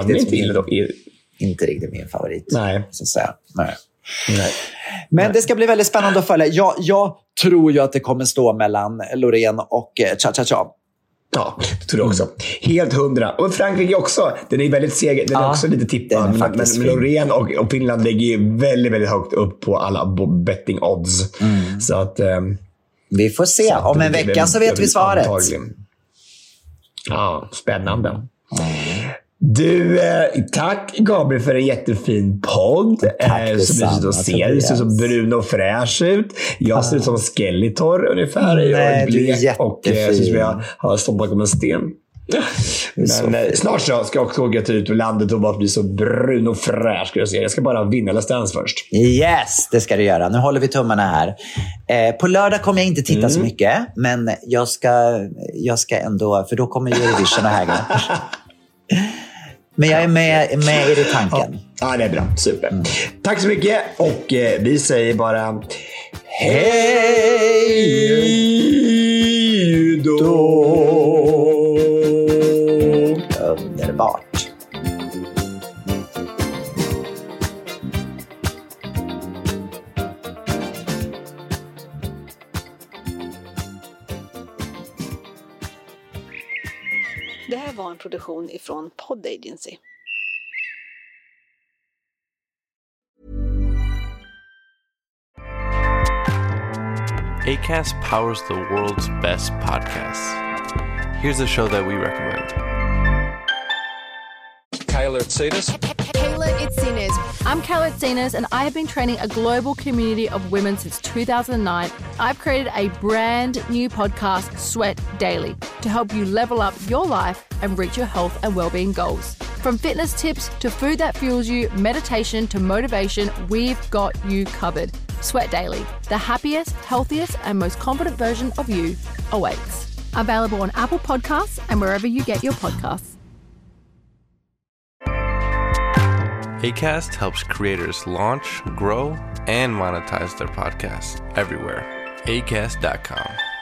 inte riktigt min favorit. Nej. Så att säga. Nej. Men det ska bli väldigt spännande att följa. Jag tror ju att det kommer stå mellan Loreen och Cha-cha-cha. Ja, det tror jag också. Helt 100. Och Frankrike också. Den är väldigt seger. Den är också lite tippad. Men Loreen och Finland ligger ju väldigt, väldigt högt upp på alla betting odds. Så att... vi får se. Om en vecka så vet vi svaret. Antagligen. Ja, spännande. Du, tack Gabriel för en jättefin podd. Så ser som brun och fräsch ut. Jag ser ut som Skeletor ungefär. Jag är blek och jag har stått bakom en sten. Men snart så ska jag också åka ut ur landet och bara bli så brun och fräsch. Jag ska bara vinna Let's Dance först. Yes, det ska du göra. Nu håller vi tummarna här. På lördag kommer jag inte titta så mycket. Men jag ska ändå, för då kommer Eurovision och hägra. Men jag är med i det tanken. Ja, det är bra. Super. Tack så mycket. Och vi säger bara hej då. Det här var en produktion ifrån Pod Agency. Acast powers the world's best podcasts. Here's a show that we recommend. Kayla Itsinas. Kayla Itsinas. I'm Kayla Itsinas, and I have been training a global community of women since 2009. I've created a brand new podcast, Sweat Daily, to help you level up your life and reach your health and well-being goals. From fitness tips to food that fuels you, meditation to motivation, we've got you covered. Sweat Daily, the happiest, healthiest, and most confident version of you awaits. Available on Apple Podcasts and wherever you get your podcasts. Acast helps creators launch, grow, and monetize their podcasts everywhere. Acast.com.